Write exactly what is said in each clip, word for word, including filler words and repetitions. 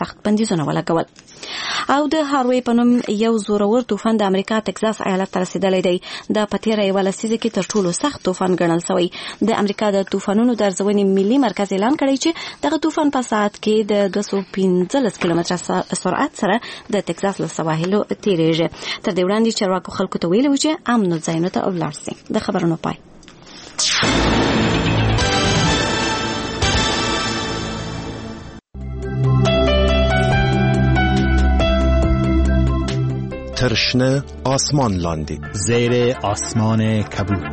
سخت بندیزونه ولګول. او د هاروي په نوم یو زورور طوفان د امریکا ټکساس ایالت ته رسیدلی دی. د په تېره یوه لسیزه کې تر ټولو سخت طوفان ګڼل شوی. د امریکا د طوفانونو د ارزونې ملي مرکز اعلان کړی چې دغه طوفان په ساعت کې د دوه سوه پنځلس کیلومتره سرعت سره د ټکساس له سواحلو تېرېږي. تر دې وړاندې چارواکو خلکو ته ویلي و چې امنو ځایونو ته ولاړ شي. د خبرونو پای. ترشنه آسمان لاندی زیر آسمان کبود.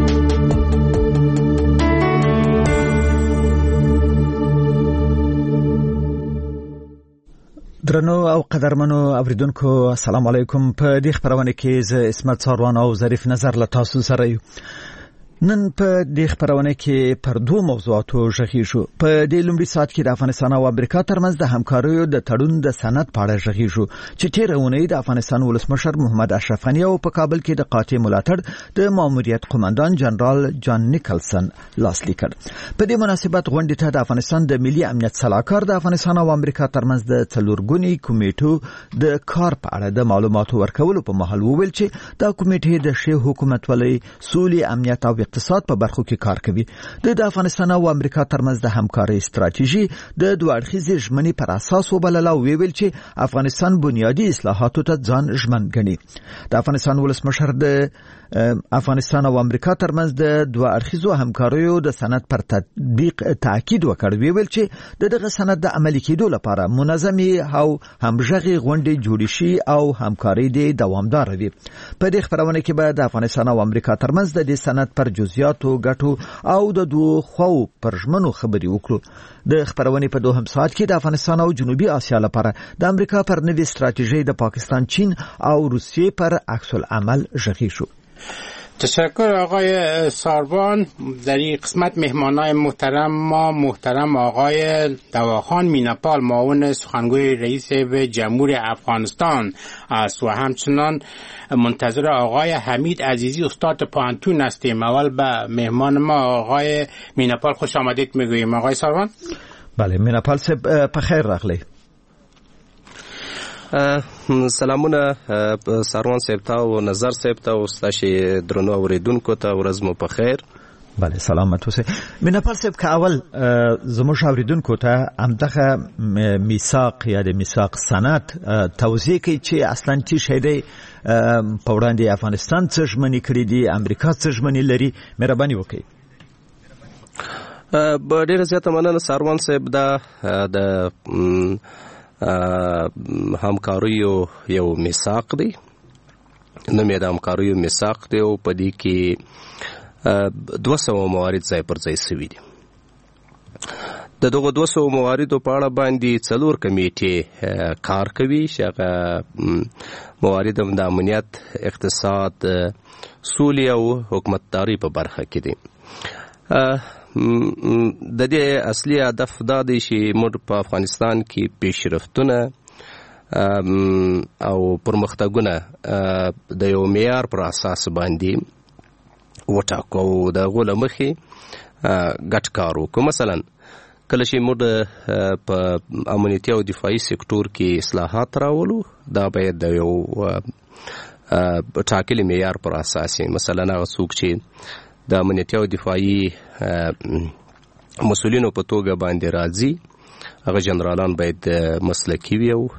درنو او قدرمنو اوریدونکو السلام علیکم. په دې خبرونه کې زه اسمت ساروان او ظریف نظر له تاسو سره یو. نن په دې خبرونه کې پر دوه موضوعاتو ژغېږو. په دې لومړي ساعت کې د افغانستان او امریکا ترمنځ د همکاریو د تړون د سند په اړه ژغېږو چې تېره اونۍ د افغانستان ولسمشر محمد اشرف غني او په کابل کې د قاطع ملاتړ د ماموریت قومندان جنرال جان نیکلسن لاسلیک کړ. په دې مناسبت غونډې ته د افغانستان د ملي امنیت صلاحکار د افغانستان او امریکا ترمنځ د څلورګوني کمیټو د کار په اړه د معلوماتو ورکولو په مهال وویل چې دا کمیټې د ښې حکومتولۍ، سولې، امنیت او اقتصاد په برخو کې کار کوي. د افغانستان او امریکا ترمنځ د همکارۍ ستراتیژي د دوه اړخیزې ژمنې پر اساس وبلله او ویل چې افغانستان بنیادی اصلاحاتو ته ځان ژمن ګڼي. د افغانستان ولسمشر د افغانستان او امریکا ترمنځ د دوه اړخیزو همکاریو د سند پر تطبیق تاکید وکړ. ویل چې د دغه سند د عملي کېدو لپاره منظمې او همغږي غونډې جوړې شي او همکاري د دوامدار وي. په دې خبرونه کې به د افغانستان او امریکا ترمنځ د دې سند پر جزئیاتو، ګټو او د دوه خواو پر ژمنو خبرې وکړو. د خبرونې په دوهم ساعت کې د افغانستان او جنوبي آسیا لپاره د امریکا پر نوې ستراتیژي د پاکستان، چین او روسیې پر عکس العمل ژغې شو. تشکر آقای ساروان. در این قسمت مهمانای محترم ما محترم آقای دواخان میناپال معاون سخنگوی رئیس جمهور افغانستان است و همچنان منتظر آقای حمید عزیزی استاد پوهنتون هستیم. اول به مهمان ما آقای میناپال خوش آمدید میگوییم. آقای ساروان. بله میناپال صاحب په خیر راغلی. سلامونه ساروان صاحب ته او نظر صاحب ته او ستاسو درنو اوریدونکو ته ورځ مو په خیر. بله سلامت اوسئ. میناپال صاحب که اول زموږ اوریدونکو ته همدغه میثاق یا د میثاق سند توضیح کړي چې اصلا څه شی دی، په وړاندې افغانستان څه ژمنې کړې دي، امریکا څه ژمنې لري، مهرباني وکړئ. په ډیره زیاته مننه ساروان صاحب. دا د همکاریو یو میثاق دی، نوم یې د همکاریو میثاق دی او په دې کې دوه سوه موارد ځای پر ځای شوي دي. د دغو دوه سوه مواردو په اړه باندې څلور کمیټې کار کوي چې هغه موارد هم د امنیت، اقتصاد، سولې او حکومتداري په برخه کې دي. د دې اصلي هدف دا دی چې موږ په افغانستان کې پیشرفتونه او پرمختګونه د یو معیار پر اساس باندې وټاکو او د هغو له مخې ګډ کار وکړو. مثلا کله چې موږ په امنیتي او دفاعي سکتور کې اصلاحات راولو، دا باید د یو ټاکلي معیار پر اساس وي. مثلا هغه څوک چې د امنیتي او دفاعي مسؤلینو په توګه باندې راځي، هغه جنرالان باید مسلکي وي او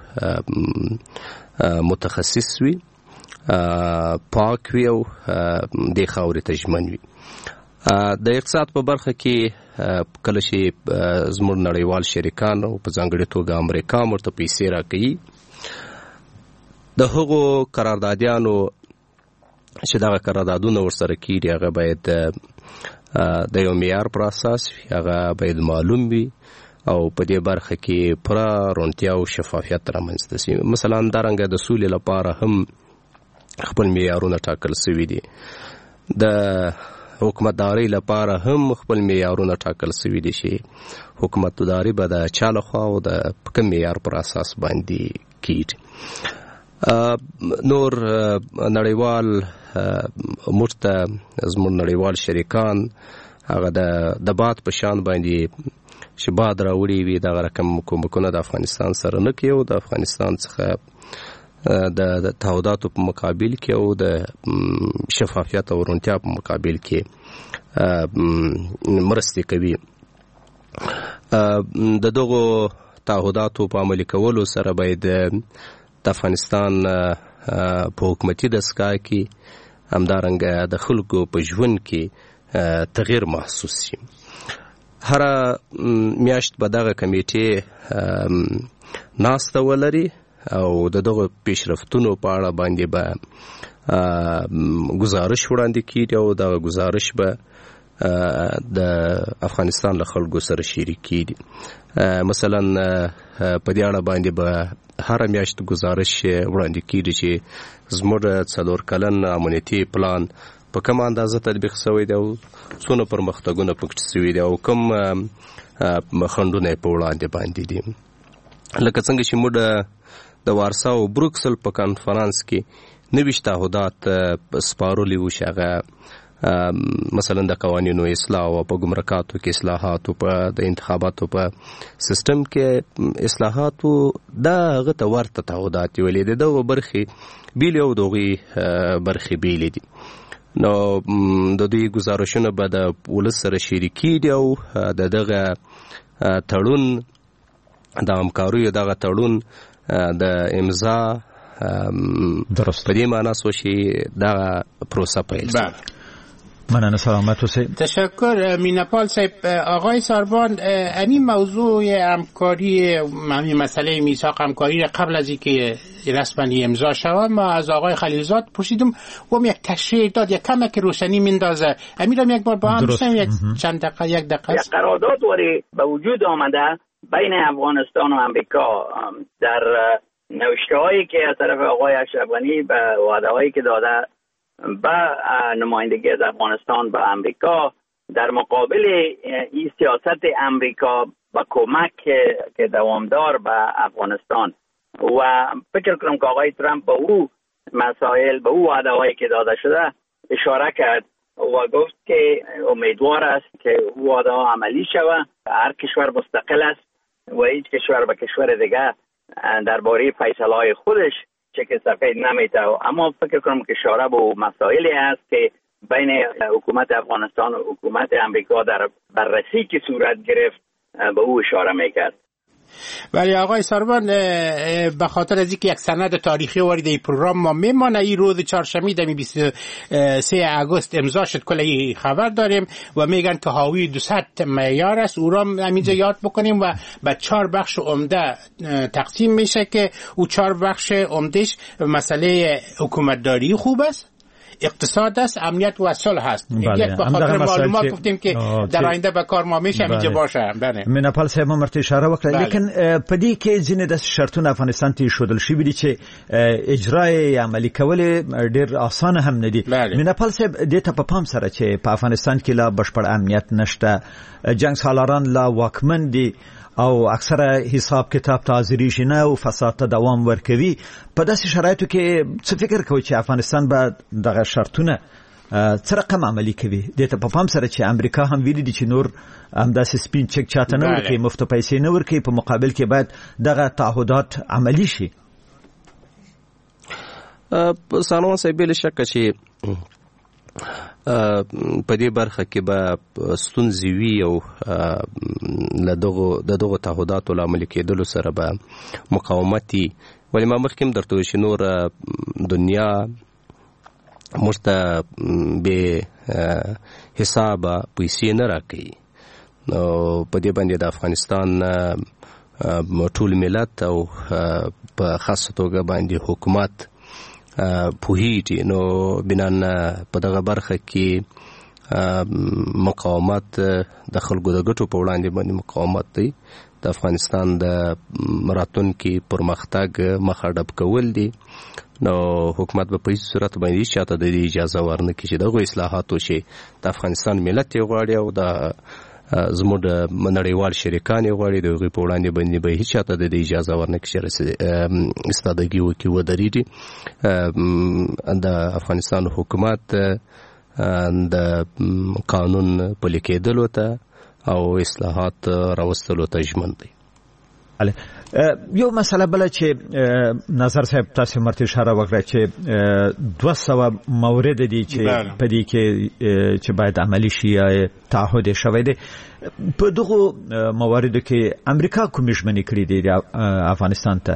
متخصص وي، پاک وي او د خاورې ته ژمن وي. د اقتصاد په برخه کې کله چې زموږ نړیوال شریکان او په ځانګړې توګه امریکا ورته پیسې راکوي، د هغو قراردادیانو چې دغه قراردادونه ورسره کېږي هغه باید د یو معیار پر اساس وي، هغه باید معلوم وي او په دې برخه کې پوره روڼتیا او شفافیت رامنځته شي. مثلا همدارنګه د سولې لپاره هم خپل معیارونه ټاکل شوي دي، د حکومتدارۍ لپاره هم خپل معیارونه ټاکل شوي دي چې حکومتداري به د چا لخوا او د کوم معیار پر اساس باندې کېږي. نور نړیوال موږ ته زموږ نړیوال شریکان هغه د د باد په شان باندې چې باد راوړي وي دغه رقم کومکونه د افغانستان سره نه کوي او د افغانستان څخه د تعهداتو په مقابل کې او د شفافیت او روڼتیا په مقابل کې مرستې کوي. د دغو تعهداتو په عملي کولو سره باید د افغانستان په حکومتي دستګاه کې همدارنګه د خلکو په ژوند کې تغییر محسوس شي. هر میاشت به دغه کمیټې ناسته ولري او د دغه پیشرفتونو په اړه باندې به گزارش وړاندې کیږي او دغه گزارش به د افغانستان له خلکو سره شریک کیږي. مثلا په دې اړه باندې به هر میاشت گزارش وړاندې کیږي چې زموږ څلور کلن امنیتي پلان په کوم اندازه تطبیق شوی دی او څونه پرمختګونه پکې شوي دي او کوم خنډونه په وړاندې باندې دي. لکه څنګه چې موږ د وارسا او بروکسل په کانفرنس کې نوي تعهدات سپارلي وو چې هغه مثلا د قوانینو اصلاح او په ګمرکاتو کې اصلاحات او په د انتخاباتو په سیستم کې اصلاحات او دغه ته ورته تعهدات ویلې دي. دغه برخې بیل او دغه برخې بیل دي. نو د دوی گزارشونه به د ولس سره شریکي دي او د دغه تړون د همکاریو دغه تړون د امضا درست په دې معنی سو چې دغه پروسه پیل شي. مننه سلامت اوسئ. تشکر میناپال صاحب. آقای ساربان همین موضوع همکاری همین مسئله میثاق همکاری را قبل از اینکه رسما امضا شود ما از آقای خلیلزاد پرسیدم و هم یک تشریح داد یک کمک روشنی میندازه. امیر هم یک بار با هم بشنویم یک چند دقیقه یک دقیقه. یک قرارداد وری به وجود آمده بین افغانستان و امریکا در نوشته‌هایی که از طرف آقای اشرف غنی به وعده‌هایی که داده به نمایندگی از افغانستان به امریکا در مقابل این سیاست امریکا با کمک که دوامدار به افغانستان و فکر کنم که آقای ترامپ به او مسائل به او وعده‌هایی که داده شده اشاره کرد و گفت که امیدوار است که او وعده‌ها عملی شود. هر کشور مستقل است و هیچ کشور به کشور دیگه درباره فیصله‌های خودش چه که سفید نمیته. اما فکر کنم که اشاره به مسائلی است که بین حکومت افغانستان و حکومت امریکا در بررسی که صورت گرفت به او اشاره میکرد. ولی آقای ساربان به خاطر از اینکه یک سند تاریخی وارد این پروگرام ما میمانه این روز چهارشنبه دمی بیست و سه آگوست امضا شد کلی خبر داریم و میگن که حاوی دویست معیار است. او را همینجا یاد بکنیم و به چهار بخش عمده تقسیم میشه که او چهار بخش عمدهش مسئله حکومتداری خوب است، اقتصاد است، امنیت و صلح است. یک به خاطر معلومات گفتیم که در آینده به کار ما میشه اینجا باشه. بله میناپال صاحب مرته اشاره وکړه لیکن په دې کې ځینې د شرطونه افغانستان ته شودل شي دي چې اجرای عملی کول ډیر آسان هم نه دي. میناپال صاحب د ته په پام سره چې په افغانستان کې لا بشپړ امنیت نشته، جنگ سالاران لا واکمن دي او اکثره حساب کتاب تازری شنه او فساد ته دوام ورکوي. په داسې شرایطو کې څه فکر کوي چې افغانستان به دغه شرطونه څه رقم عملی کوي؟ د ته په پام سره چې امریکا هم ویلي دي چې نور همداسې سپین چک چاته نه ورکوي، مفت پیسې نه ورکوي، په مقابل کې باید دغه تعهدات عملی شي. سانو صاحب بل شک چې په دې برخه کې به ستونزې وي او له دغو د دغو تعهداتو له عملي کېدلو سره به مقاومت وي. ولې ما مخکې هم درته وویل چې نور دنیا موږ ته بې حسابه پیسې نه راکوي. نو په دې باندې د افغانستان ټول ملت او په خاصه توګه باندې حکومت پوهیږي. نو بنان په دغه برخه کې مقاومت د خلکو د ګټو په وړاندې باندې مقاومت دی. د افغانستان د راتلونکي پرمختګ مخه ډب کول دي. نو حکومت به په هیڅ صورت باندې چاته د اجازه ورنکړي چې دغه اصلاحات وشي. د افغانستان ملت یې غواړي او د زموږ نړیوال شریکان یې غواړي. د هغوی په وړاندې باندې به هیڅ چاته د اجازه ورنکړي چې استادګي وکړي ودرېږي. د افغانستان حکومت د قانون پلي کېدلو ته او اصلاحات راوستلو ته ژمن دی. یو مسله بل چې نظر صاحب تاسو مرته اشاره وکړه چې دوه سوه مورد دي چې په دې کې چې باید عملی شي تعهد شوی دی. په دغه مواردو کې امریکا کوم ژمنې کړې دي افغانستان ته؟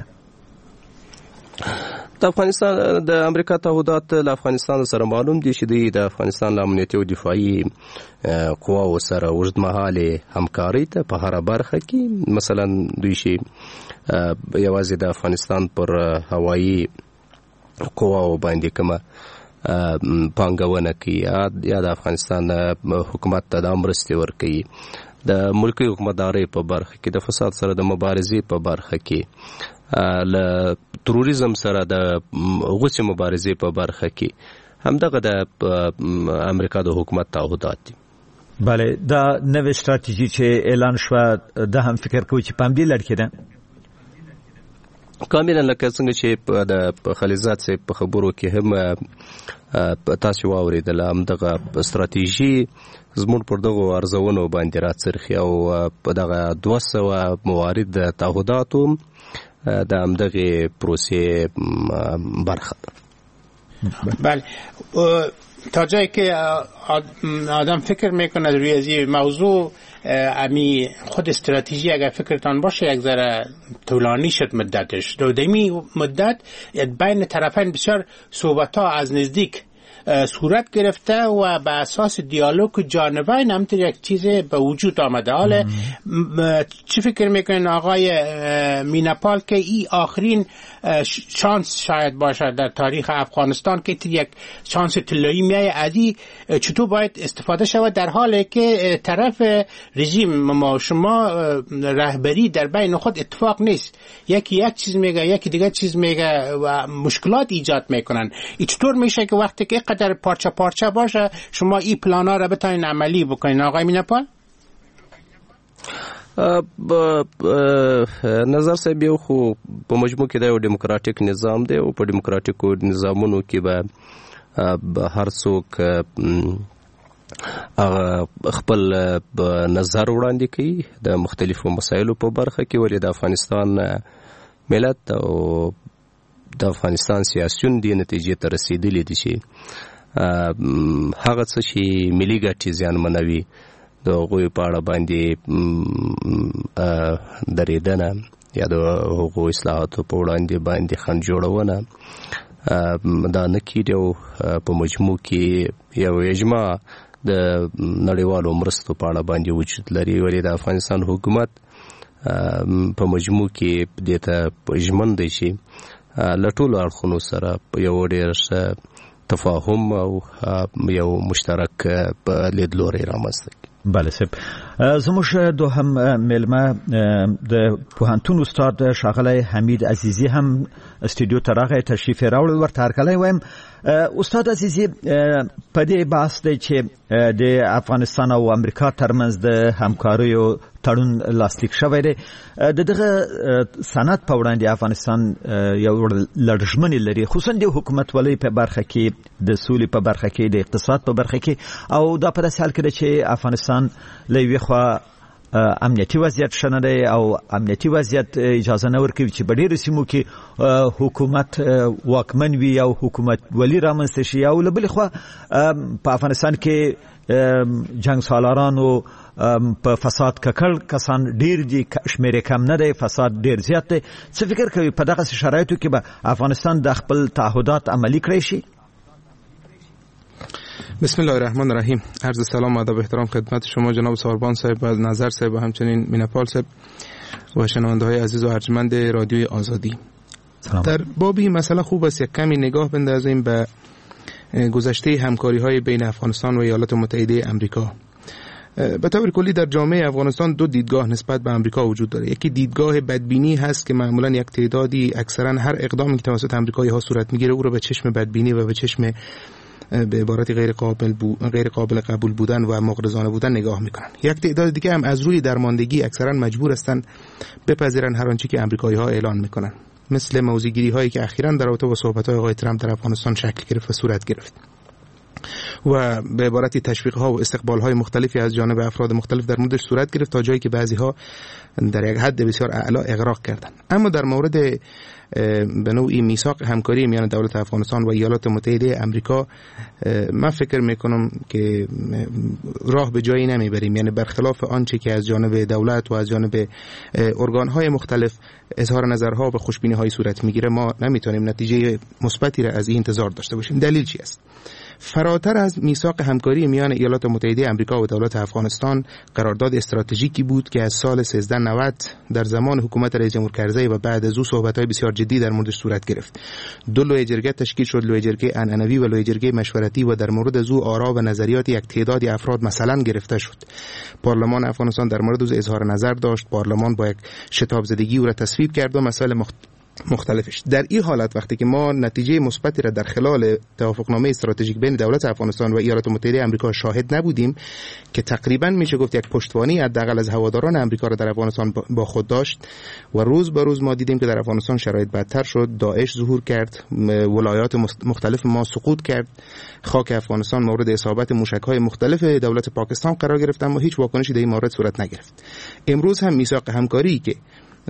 د افغانستان د امریکا تعهدات له افغانستان سره معلوم دي چې د افغانستان له امنیتي او دفاعي قواو سره اوږدمهاله همکاري ته په هر برخه کې، مثلا دوی شي یوازې د افغانستان پر هوایي قواو باندې کومه پانګونه کوي یا د افغانستان حکومت ته د مرستې ورکوي، د ملکي حکومتدارۍ په برخه کې، د فساد سره د مبارزې په برخه کې، له تروریزم سره د غوڅې مبارزې په برخه کې، همدغه د امریکا د حکومت تعهدات دي. بله، دا نوې ستراتیژي چې اعلان شوه د هم فکر کوي چې په همدې لړ کې ده؟ کاملا لکه څنګه چې د خلیزات صاحب په خبرو کې هم تاسو واورېدل، همدغه ستراتیژي زموږ پر دغو ارزونو باندې راڅرخي او په دغه دوه سوه موارد د تعهداتو د همدغه پروسه برخه ده. بله، تا جایی که آدم فکر میکنه روی از این موضوع، امی خود استراتژی اگر فکرتان باشه یک ذره طولانی شد مدتش، دو دمی مدت بین طرفین بسیار صحبت ها از نزدیک صورت گرفته و به اساس دیالوگ جانبین همینطور یک چیز به وجود آمده. حالا چی فکر میکنین آقای میناپال که این آخرین شانس شاید باشه در تاریخ افغانستان که یک شانس طلایی میای ازی چطور باید استفاده شود در حالی که طرف رژیم ما شما رهبری در بین خود اتفاق نیست، یکی یک چیز میگه یکی دیگه چیز میگه و مشکلات ایجاد میکنن. این چطور میشه که وقتی که در پارچه پارچه باشه شما این پلانا را بتاین عملی بکنین آقای میناپال؟ نظر صاحب یو خو په مجموع کې دا یو دیموکراتیک نظام دی او په دیموکراتیکو نظامونو کې به هر څوک خپل نظر وړاندې کوي د مختلفو مسایلو په برخه کې، ولې د افغانستان ملت او د افغانستان سیاسيون دې نتیجې ته رسیدلي دي چې هغه څه چې ملي ګټې زیانمنوي د هغوی په اړه باندې درېدنه یا د هغو اصلاحاتو په وړاندې باندې خنډ جوړونه دا نه کېږي او په مجموع کې یو اجماع د نړیوالو مرستو په اړه باندې وجود لري، ولې د افغانستان حکومت په مجموع کې دې ته ژمن دی چې له ټولو اړخونو سره یو ډېر تفاهم او یو مشترک لیدلوری رامنځته کړي. بله صاحب، زموږ دوهم میلمه د پوهنتون استاد ښاغلی حمید عزیزي هم استودیو ته راغی، تشریف یې راوړی، ورته هرکلی وایم. استاد عزیزي، په دې بحث دی چې د افغانستان او امریکا ترمنځ د همکاریو تړون لاسلیک شوی دی. د دغه سند په وړاندې افغانستان یو لړژمنې لري، خصوصا د حکومتولۍ په برخه کې، د سولې په برخه کې، د اقتصاد په برخه کې، او دا په داسې حال کې ده چې افغانستان له یوې خوا امنیتي وضعیت ښه نه دی او امنیتي وضعیت اجازه نه ورکوي چې په ډېرو سیمو کې حکومت واکمن وي او حکومت ولی رامنځته شي، او له بلې خوا په افغانستان کې جنګ سالارانو په فساد ککړ کسان ډېر دي، شمېر کم نه دی، فساد ډېر زیات دی. څه فکر کوي په دغسې شرایطو کې به افغانستان د خپل تعهدات عملی کړی شي؟ بسم الله الرحمن الرحیم. عرض سلام و ادب و احترام خدمت شما جناب ساربان صاحب و نظر صاحب و همچنین میناپال صاحب و شنونده های عزیز و ارجمند رادیوی آزادی. سلام. در باب این مسئله خوب است یک کمی نگاه بندازیم به گذشته همکاری های بین افغانستان و ایالات متحده آمریکا. به طور کلی در جامعه افغانستان دو دیدگاه نسبت به آمریکا وجود داره. یکی دیدگاه بدبینی هست که معمولا یک تعدادی اکثرا هر اقدامی که توسط آمریکایی ها صورت میگیره او رو به چشم بدبینی و به چشم به عبارت غیر قابل بو... غیر قابل قبول بودن و مغرضانه بودن نگاه میکنن. یک تعداد دیگه هم از روی درماندگی اکثرا مجبور هستن بپذیرن هر آنچه که آمریکایی ها اعلان میکنن، مثل موضوعگیری هایی که اخیراً در رابطه با صحبت های آقای ترامپ در افغانستان شکل گرفت و صورت گرفت. و به عبارتی تشویق ها و استقبال های مختلفی از جانب افراد مختلف در موردش صورت گرفت تا جایی که بعضی ها در یک حد بسیار اعلا اغراق کردند. اما در مورد به نوعی میثاق همکاری میان دولت افغانستان و ایالات متحده آمریکا من فکر میکنم که راه به جایی نمیبریم، یعنی برخلاف آنچه که از جانب دولت و از جانب ارگان های مختلف اظهار نظرها و خوشبینی های صورت میگیره، ما نمیتونیم نتیجه مثبتی را از این انتظار داشته باشیم. دلیل چی است؟ فراتر از میثاق همکاری میان ایالات متحده آمریکا و دولت افغانستان، قرارداد استراتژیکی بود که از سال سیزده نود در زمان حکومت رئیس جمهور کرزی و بعد از او صحبت‌های بسیار جدی در موردش صورت گرفت. دو لوی جرگه تشکیل شد، لوی جرگه عنعنوی و لوی جرگه مشورتی، و در مورد از او آرا و نظریات یک تعدادی افراد مثلا گرفته شد. پارلمان افغانستان در مورد او اظهار نظر داشت، پارلمان با یک شتاب زدگی او را تصویب کرد و مسائل مخت... مختلفش. در این حالت وقتی که ما نتیجه مثبتی را در خلال توافقنامه استراتژیک بین دولت افغانستان و ایالات متحده آمریکا شاهد نبودیم که تقریبا میشه گفت یک پشتوانی حداقل از هواداران آمریکا را در افغانستان با خود داشت، و روز به روز ما دیدیم که در افغانستان شرایط بدتر شد، داعش ظهور کرد، ولایات مختلف ما سقوط کرد، خاک افغانستان مورد اصابت موشک‌های مختلف دولت پاکستان قرار گرفت اما هیچ واکنشی در این مورد صورت نگرفت. امروز هم میثاق همکاری که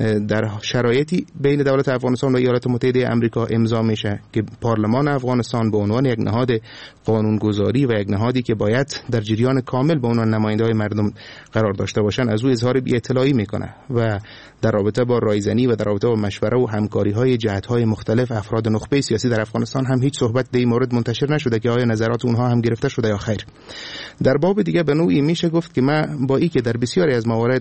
در شرایطی بین دولت افغانستان و ایالات متحده آمریکا امضا میشه که پارلمان افغانستان به عنوان یک نهاد قانونگذاری و یک نهادی که باید در جریان کامل به عنوان نماینده‌های مردم قرار داشته باشن از او اظهار بی‌اطلاعی میکنه و در رابطه با رایزنی و در رابطه با مشوره و همکاری‌های جهت‌های مختلف افراد نخبه سیاسی در افغانستان هم هیچ صحبت در این مورد منتشر نشده که آیا نظرات اونها هم گرفته شده یا خیر. در باب دیگه به نوعی میشه گفت که من با این که در بسیاری از موارد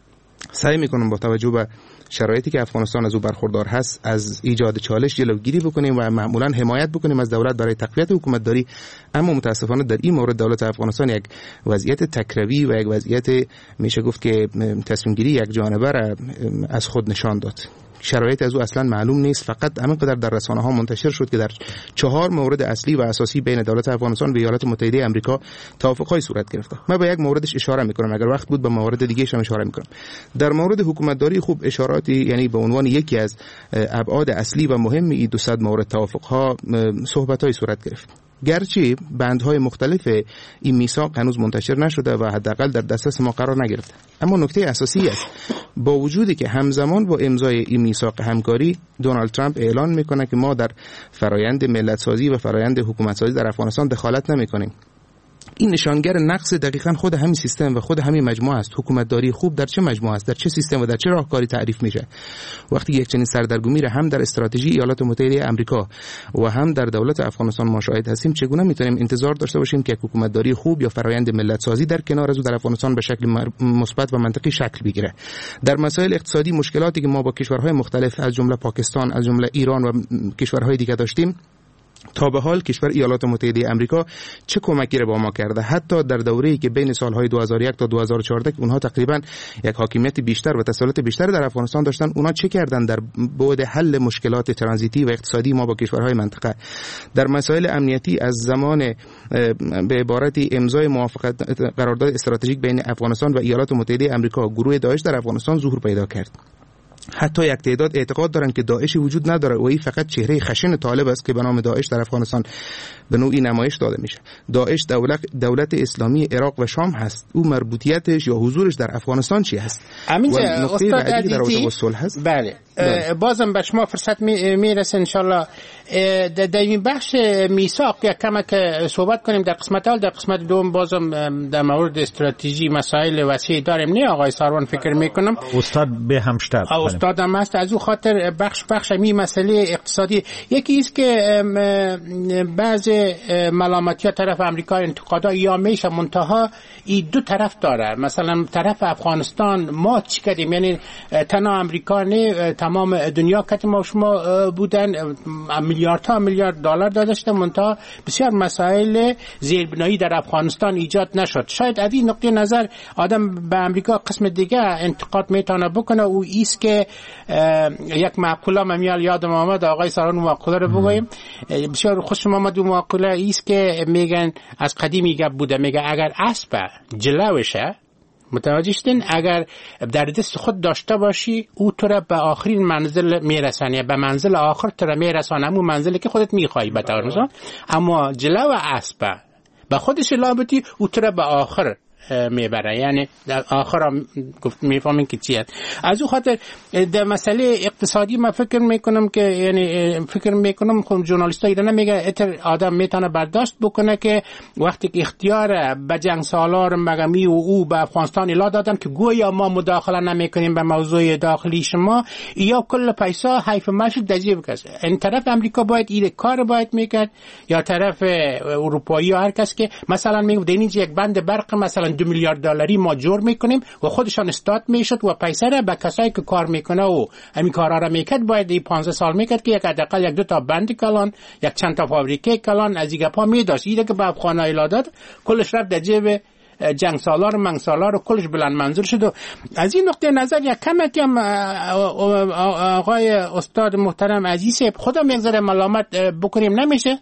سعی میکنم با توجه به شرایطی که افغانستان از او برخوردار هست از ایجاد چالش جلوگیری بکنیم و معمولا حمایت بکنیم از دولت برای تقویت حکومتداری، اما متاسفانه در این مورد دولت افغانستان یک وضعیت تکروی و یک وضعیت میشه گفت که تصمیم گیری یک جانبه را از خود نشان داد. شرایط از او اصلا معلوم نیست، فقط همینقدر در رسانه ها منتشر شد که در چهار مورد اصلی و اساسی بین دولت افغانستان و ایالات متحده آمریکا توافق‌های صورت گرفته. من به یک موردش اشاره میکنم، اگر وقت بود به موارد دیگه هم اشاره میکنم. در مورد حکومتداری خوب اشاراتی، یعنی به عنوان یکی از ابعاد اصلی و مهم این دو صد مورد توافق‌ها صحبت‌های صورت گرفت. گرچه بندهای مختلف این میثاق هنوز منتشر نشده و حداقل در دسترس ما قرار نگرفته، اما نکته اساسی است با وجودی که همزمان با امضای این میثاق همکاری دونالد ترامپ اعلان میکنه که ما در فرایند ملت سازی و فرایند حکومت سازی در افغانستان دخالت نمیکنیم. این نشانگر نقص دقیقاً خود همین سیستم و خود همین مجموعه است. حکومتداری خوب در چه مجموعه است، در چه سیستم و در چه راهکاری تعریف میشه؟ وقتی یک چنین سردرگمی را هم در استراتژی ایالات متحده آمریکا و هم در دولت افغانستان ما شاهد هستیم، چگونه میتونیم انتظار داشته باشیم که حکومتداری خوب یا فرآیند ملت سازی در کنار از او در افغانستان به شکل مثبت و منطقی شکل بگیره؟ در مسائل اقتصادی مشکلاتی که ما با کشورهای مختلف از جمله پاکستان، از جمله ایران و کشورهای دیگه داشتیم، تا به حال کشور ایالات متحده آمریکا چه کمکی را با ما کرده؟ حتی در دوره‌ای که بین سالهای دو هزار و یک تا دو هزار و چهارده اونها تقریبا یک حاکمیت بیشتر و تسلط بیشتر در افغانستان داشتن، اونها چه کردن در بعد حل مشکلات ترانزیتی و اقتصادی ما با کشورهای منطقه؟ در مسائل امنیتی از زمان به عبارتی امضای موافقت قرارداد استراتژیک بین افغانستان و ایالات متحده آمریکا، گروه داعش در افغانستان ظهور پیدا کرد. حتی یک تعداد اعتقاد دارند که داعشی وجود نداره و این فقط چهره خشن طالب است که به نام داعش در افغانستان به نوعی نمایش داده میشه. داعش دولت دولت اسلامی عراق و شام هست. او مربوطیتش یا حضورش در افغانستان چی هست؟ امین استاد عزیزی هست؟ بله. بله. بازم به شما فرصت میرسه ان شاء الله در این بخش میثاق یک کم که صحبت کنیم در قسمت اول. در قسمت دوم بازم در مورد استراتژی مسائل وسیع داریم. نه آقای ساروان فکر میکنم استاد به همشتر استادم هست، از او خاطر بخش بخش می مسئله اقتصادی یکی است که بعض ملامتی ها طرف امریکا انتقادا یا میشه منتها این دو طرف داره. مثلا طرف افغانستان ما چی کردیم، یعنی تنها امریکا نه تمام دنیا که ما شما بودن میلیاردها میلیارد دلار داده شده، منتها بسیار مسائل زیربنایی در افغانستان ایجاد نشد. شاید از این نقطه نظر آدم به امریکا قسم دیگه انتقاد میتونه بکنه و ایست که یک معقوله ممیال یادم آمد، آقای ساران معقوله رو بگویم، بسیار خوشم آمد. و معقوله ایست که میگن از قدیمی گپ بوده، میگه اگر اسب جلوشه، متوجه شدین، اگر در دست خود داشته باشی او تو را به آخرین منزل میرسانه، به منزل آخر تو را میرسانه، همون منزلی که خودت میخوای به طور مثال. اما جلو اسب به خودش لابتی او تره به آخر میبره، یعنی در آخر گفت میفهمین که چیه. از او خاطر در مسئله اقتصادی من فکر میکنم که یعنی فکر میکنم خب ژورنالیست‌ها اینا نمیگه اتر آدم میتونه برداشت بکنه که وقتی که اختیار به جنگ سالار مگمی و او به افغانستان اعلام دادن که گویا ما مداخله نمیکنیم به موضوع داخلی شما، یا کل پیسا حیف ماش دجیب کس این طرف امریکا باید این کار باید میکرد یا طرف اروپایی یا هر کس که مثلا میگه دینیج یک بند برق مثلا دو میلیارد دلاری ما جور میکنیم و خودشان استاد میشد و پیسه را به کسایی که کار میکنه و همین کارا را میکرد باید این پانزده سال میکرد که یک حداقل یک دو تا بند کلان یک چند تا فابریکه کلان از این گپا میداشت. ایده که به افغان ایلا داد کلش رفت در جیب جنگ سالار منگ سالار و کلش بلند منظور شد. و از این نقطه نظر یک کمکی هم آقای استاد محترم عزیز خودم یک ذره ملامت بکنیم نمیشه؟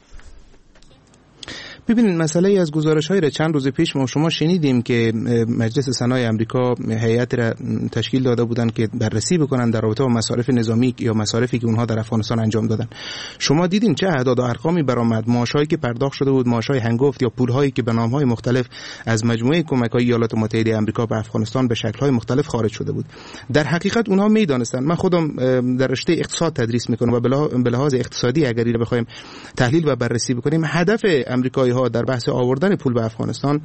ببینید مسئله از گزارش‌های را چند روز پیش ما شما شنیدیم که مجلس سنای امریکا هیئت را تشکیل داده بودند که بررسی بکنن در رابطه با مصارف نظامی یا مصارفی که اونها در افغانستان انجام دادن. شما دیدین چه اعداد و ارقامی برآمد، معاشایی که پرداخت شده بود، معاشای هنگفت یا پول‌هایی که به نام‌های مختلف از مجموعه کمک‌های ایالات متحده آمریکا به افغانستان به شکل‌های مختلف خارج شده بود. در حقیقت اونها می‌دانستند. من خودم در رشته اقتصاد تدریس می‌کنم و به لحاظ اقتصادی اگر اینو بخوایم تحلیل و بررسی بکنیم، هدف آمریکایی در بحث آوردن پول به افغانستان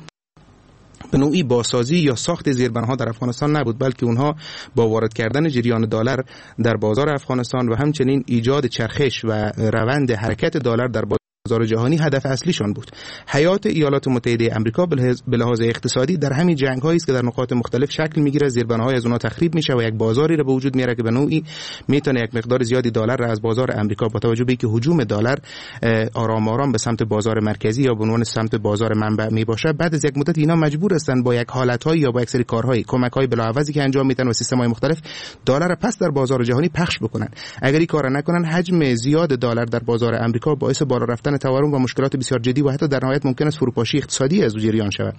به نوعی بازسازی یا ساخت زیربناها در افغانستان نبود، بلکه اونها با وارد کردن جریان دلار در بازار افغانستان و همچنین ایجاد چرخش و روند حرکت دلار در بازار جهانی هدف اصلیشان بود. حیات ایالات متحده آمریکا به لحاظ اقتصادی در همین جنگ‌هایی است که در نقاط مختلف شکل میگیره، زیربناهای از اونها تخریب میشه و یک بازاری را به وجود میاره که به نوعی میتونه یک مقدار زیادی دلار را از بازار آمریکا با توجه به اینکه هجوم دلار آرام آرام به سمت بازار مرکزی یا به عنوان سمت بازار منبع میباشه، بعد از یک مدت اینا مجبور هستن با یک حالت‌های یا با یک سری کارهای کمک‌های بلاعوضی که انجام میدن و سیستم‌های مختلف دلار پس در بازار جهانی پخش بکنن. اگر این کارا نکنن حجم زیاد دلار در بازار آمریکا باعث بالا رفتن تورم و مشکلات بسیار جدی و حتی در نهایت ممکن است فروپاشی اقتصادی از جریان شود.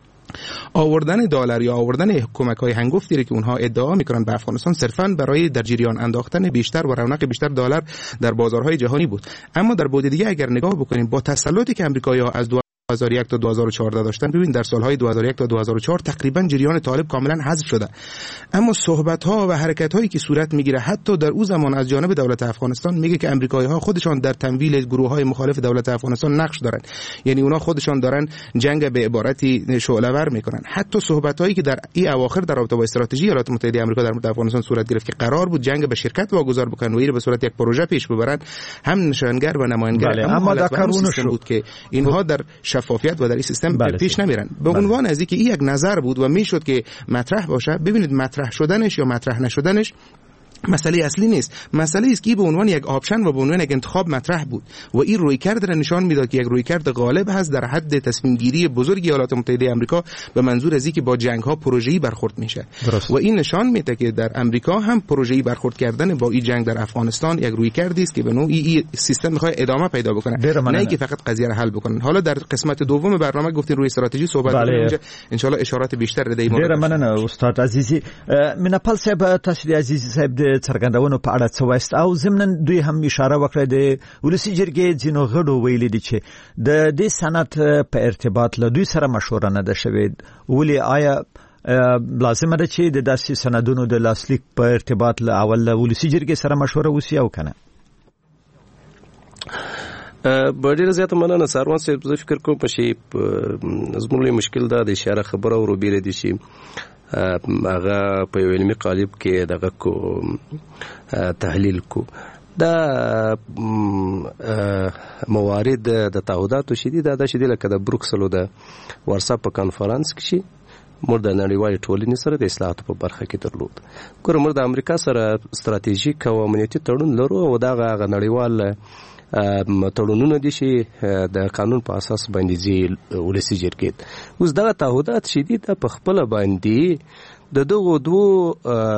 آوردن دلار یا آوردن کمک‌های هنگفتی که اونها ادعا می‌کنند به افغانستان صرفاً برای در جریان انداختن بیشتر و رونق بیشتر دلار در بازارهای جهانی بود. اما در بعد دیگه اگر نگاه بکنیم با تسلطی که آمریکایی‌ها از دو هزار و یک تا دو هزار و چهارده داشتن، ببین در سالهای دو هزار و یک تا دو هزار و چهار تقریبا جریان طالب کاملا حذف شده، اما صحبت‌ها و حرکت‌هایی که صورت میگیره حتی در اون زمان از جانب دولت افغانستان میگه که امریکایی‌ها خودشان در تمویل گروه‌های مخالف دولت افغانستان نقش دارن، یعنی اونا خودشان دارن جنگ به عبارتی شعله‌ور میکنن. حتی صحبت‌هایی که در این اواخر در رابطه با استراتژی ایالات متحده آمریکا در مورد افغانستان صورت گرفت که قرار بود جنگ به شرکت واگذار بکنن و این به صورت یک پروژه پیش ببرن، هم نشانگر و نماینگر بله. اما در کارونشون بود که اینها در شفافیت و در این سیستم بله پیش نمیرن. به عنوان از اینکه این یک نظر بود و میشد که مطرح باشه، ببینید مطرح شدنش یا مطرح نشدنش مسئله اصلی نیست، مسئله است که به عنوان یک آپشن و به عنوان یک انتخاب مطرح بود و این رویکرد را نشان میداد که یک رویکرد غالب هست در حد تصمیم گیری بزرگ ایالات متحده آمریکا به منظور از اینکه با جنگ ها پروژه‌ای برخورد میشه درست. و این نشان میده که در آمریکا هم پروژه‌ای برخورد کردن با این جنگ در افغانستان یک رویکردی است که به نوعی این سیستم میخواد ادامه پیدا بکنه، نه اینکه فقط قضیه را حل بکنن. حالا در قسمت دوم برنامه گفتین روی استراتژی صحبت بله. اونجا ان شاء الله اشارات بیشتر ردی ما ډیره مننه استاد عزیزي. میناپال صاحب تاسو د عزیزي صاحب د څرګندونو په اړه څه وایست او ضمن دوی هم اشاره وکړه د ولسی جرګې ځینو غړو ویلي دي چې د دې سند په ارتباط له دوی سره مشوره نه ده شوې، ولې آیا لازمه ده چې د داسې سندونو د لاسلیک په ارتباط له اول له ولسی جرګې سره مشوره وسی او کنه؟ په ډیره زیاته مننه ساروان صاحب. زه فکر کوم چې زموږ مشکل دا د اشاره خبره او روبیره دي چې هغه په یو علمي قالب کې دغه کو تحلیل کو دا موارد د تعهداتو شدید دا شدید لکه د بروکسلو د وارسا په کانفرنس کې شي موږ د نړیوالې ټولنې سره د اصلاحاتو په برخه کې درلود. ګوره موږ د امریکا سره ستراتیژیک او امنیتي تړون لرو او دا هغه نړیوال تړونونه دي چې د قانون په اساس باندې ځي ولسی جرګې. اوس دغه تعهدات شدید په خپل باندې د دغو دوه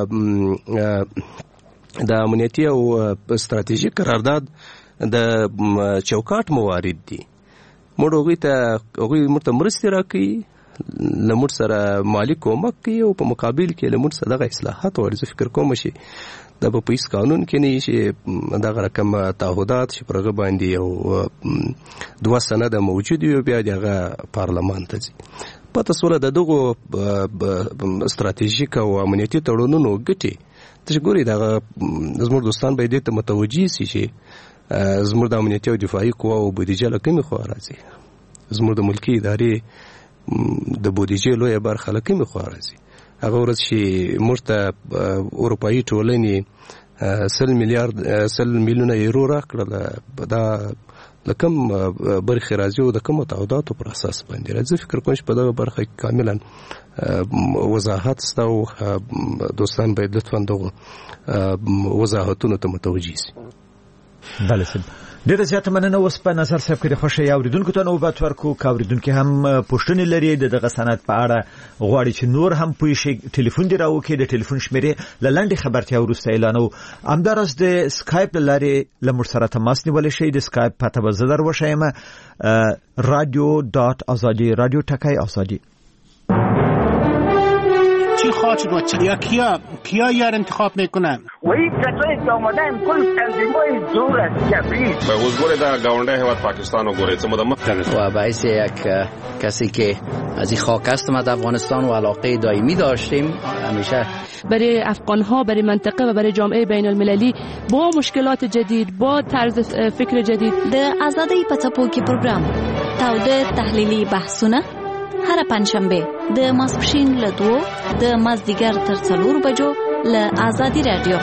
د امنیتي او ستراتیژیک قرارداد د چوکاټ موارد دي. موږ هغوی ته هغوی موږ ته مرستې راکوي لمر سره مالی کومک کوي او په مقابل کې لمر سره دغه اصلاحات او زه فکر کوم شي د په پیس قانون کې نه شي دغه رقم تعهدات چې پرغه باندې او دوه سند موجود وي بیا دغه پارلمان ته ځي پته سره د دغه استراتیژیک او امنیتي تړونونو ګټي چې ګوري دغه زموږ دوستان به دې ته متوجي شي زموږ د امنیتي او دفاعي قوا او بودیجه لکه خو راځي زموږ د ملکی ادارې د بودیجې لویه برخه لکه خو راځي هغه ورځ چې موږ ته اروپایي ټولنې سل میلیارډ سل میلیونه یورو راکړل دا لکم برخه راځي او د کوم تعهداتو پر اساس باندې راځي فکر کوم چې په دغه برخه کاملا وضاحت ستو دوستان باید لطفا دغه وضاحتونو ته متوجي شي. بله سم ډیره زیاته مننه. اوس په نظر صاحب کې د خوشي اوریدونکو ته نوبت ورکو کاوریدونکو هم پوښتنې لري دغه سند په اړه غواړي چې نور هم پوي شي ټلیفون دی راوکي د ټلیفون شمیرې لاندې خبرتیا ورسته اعلانو امدارس د سکایپ لاري لمر سره تماس نیول شي د سکایپ پته به زدر وشایم رادیو دات آزادی رادیو ټکای آزادی چی خواهد و چیا کیا کیا یار انتخاب میکنن و این کسایی که آمدن کل تنظیمای دور از کبریز به حضور در گاونده هواد پاکستان و گوره چه مدام و باعث یک کسی که از این خاک هستم از افغانستان و علاقه دائمی داشتیم همیشه برای افغان ها برای منطقه و برای جامعه بین المللی با مشکلات جدید با طرز فکر جدید د آزادۍ په څپو کې پروګرام تاوده تحلیلي بحثونه هر پنځشنبه د ماسپښین له دوه د مازدیګر تر څلور بجو له آزادی رادیو.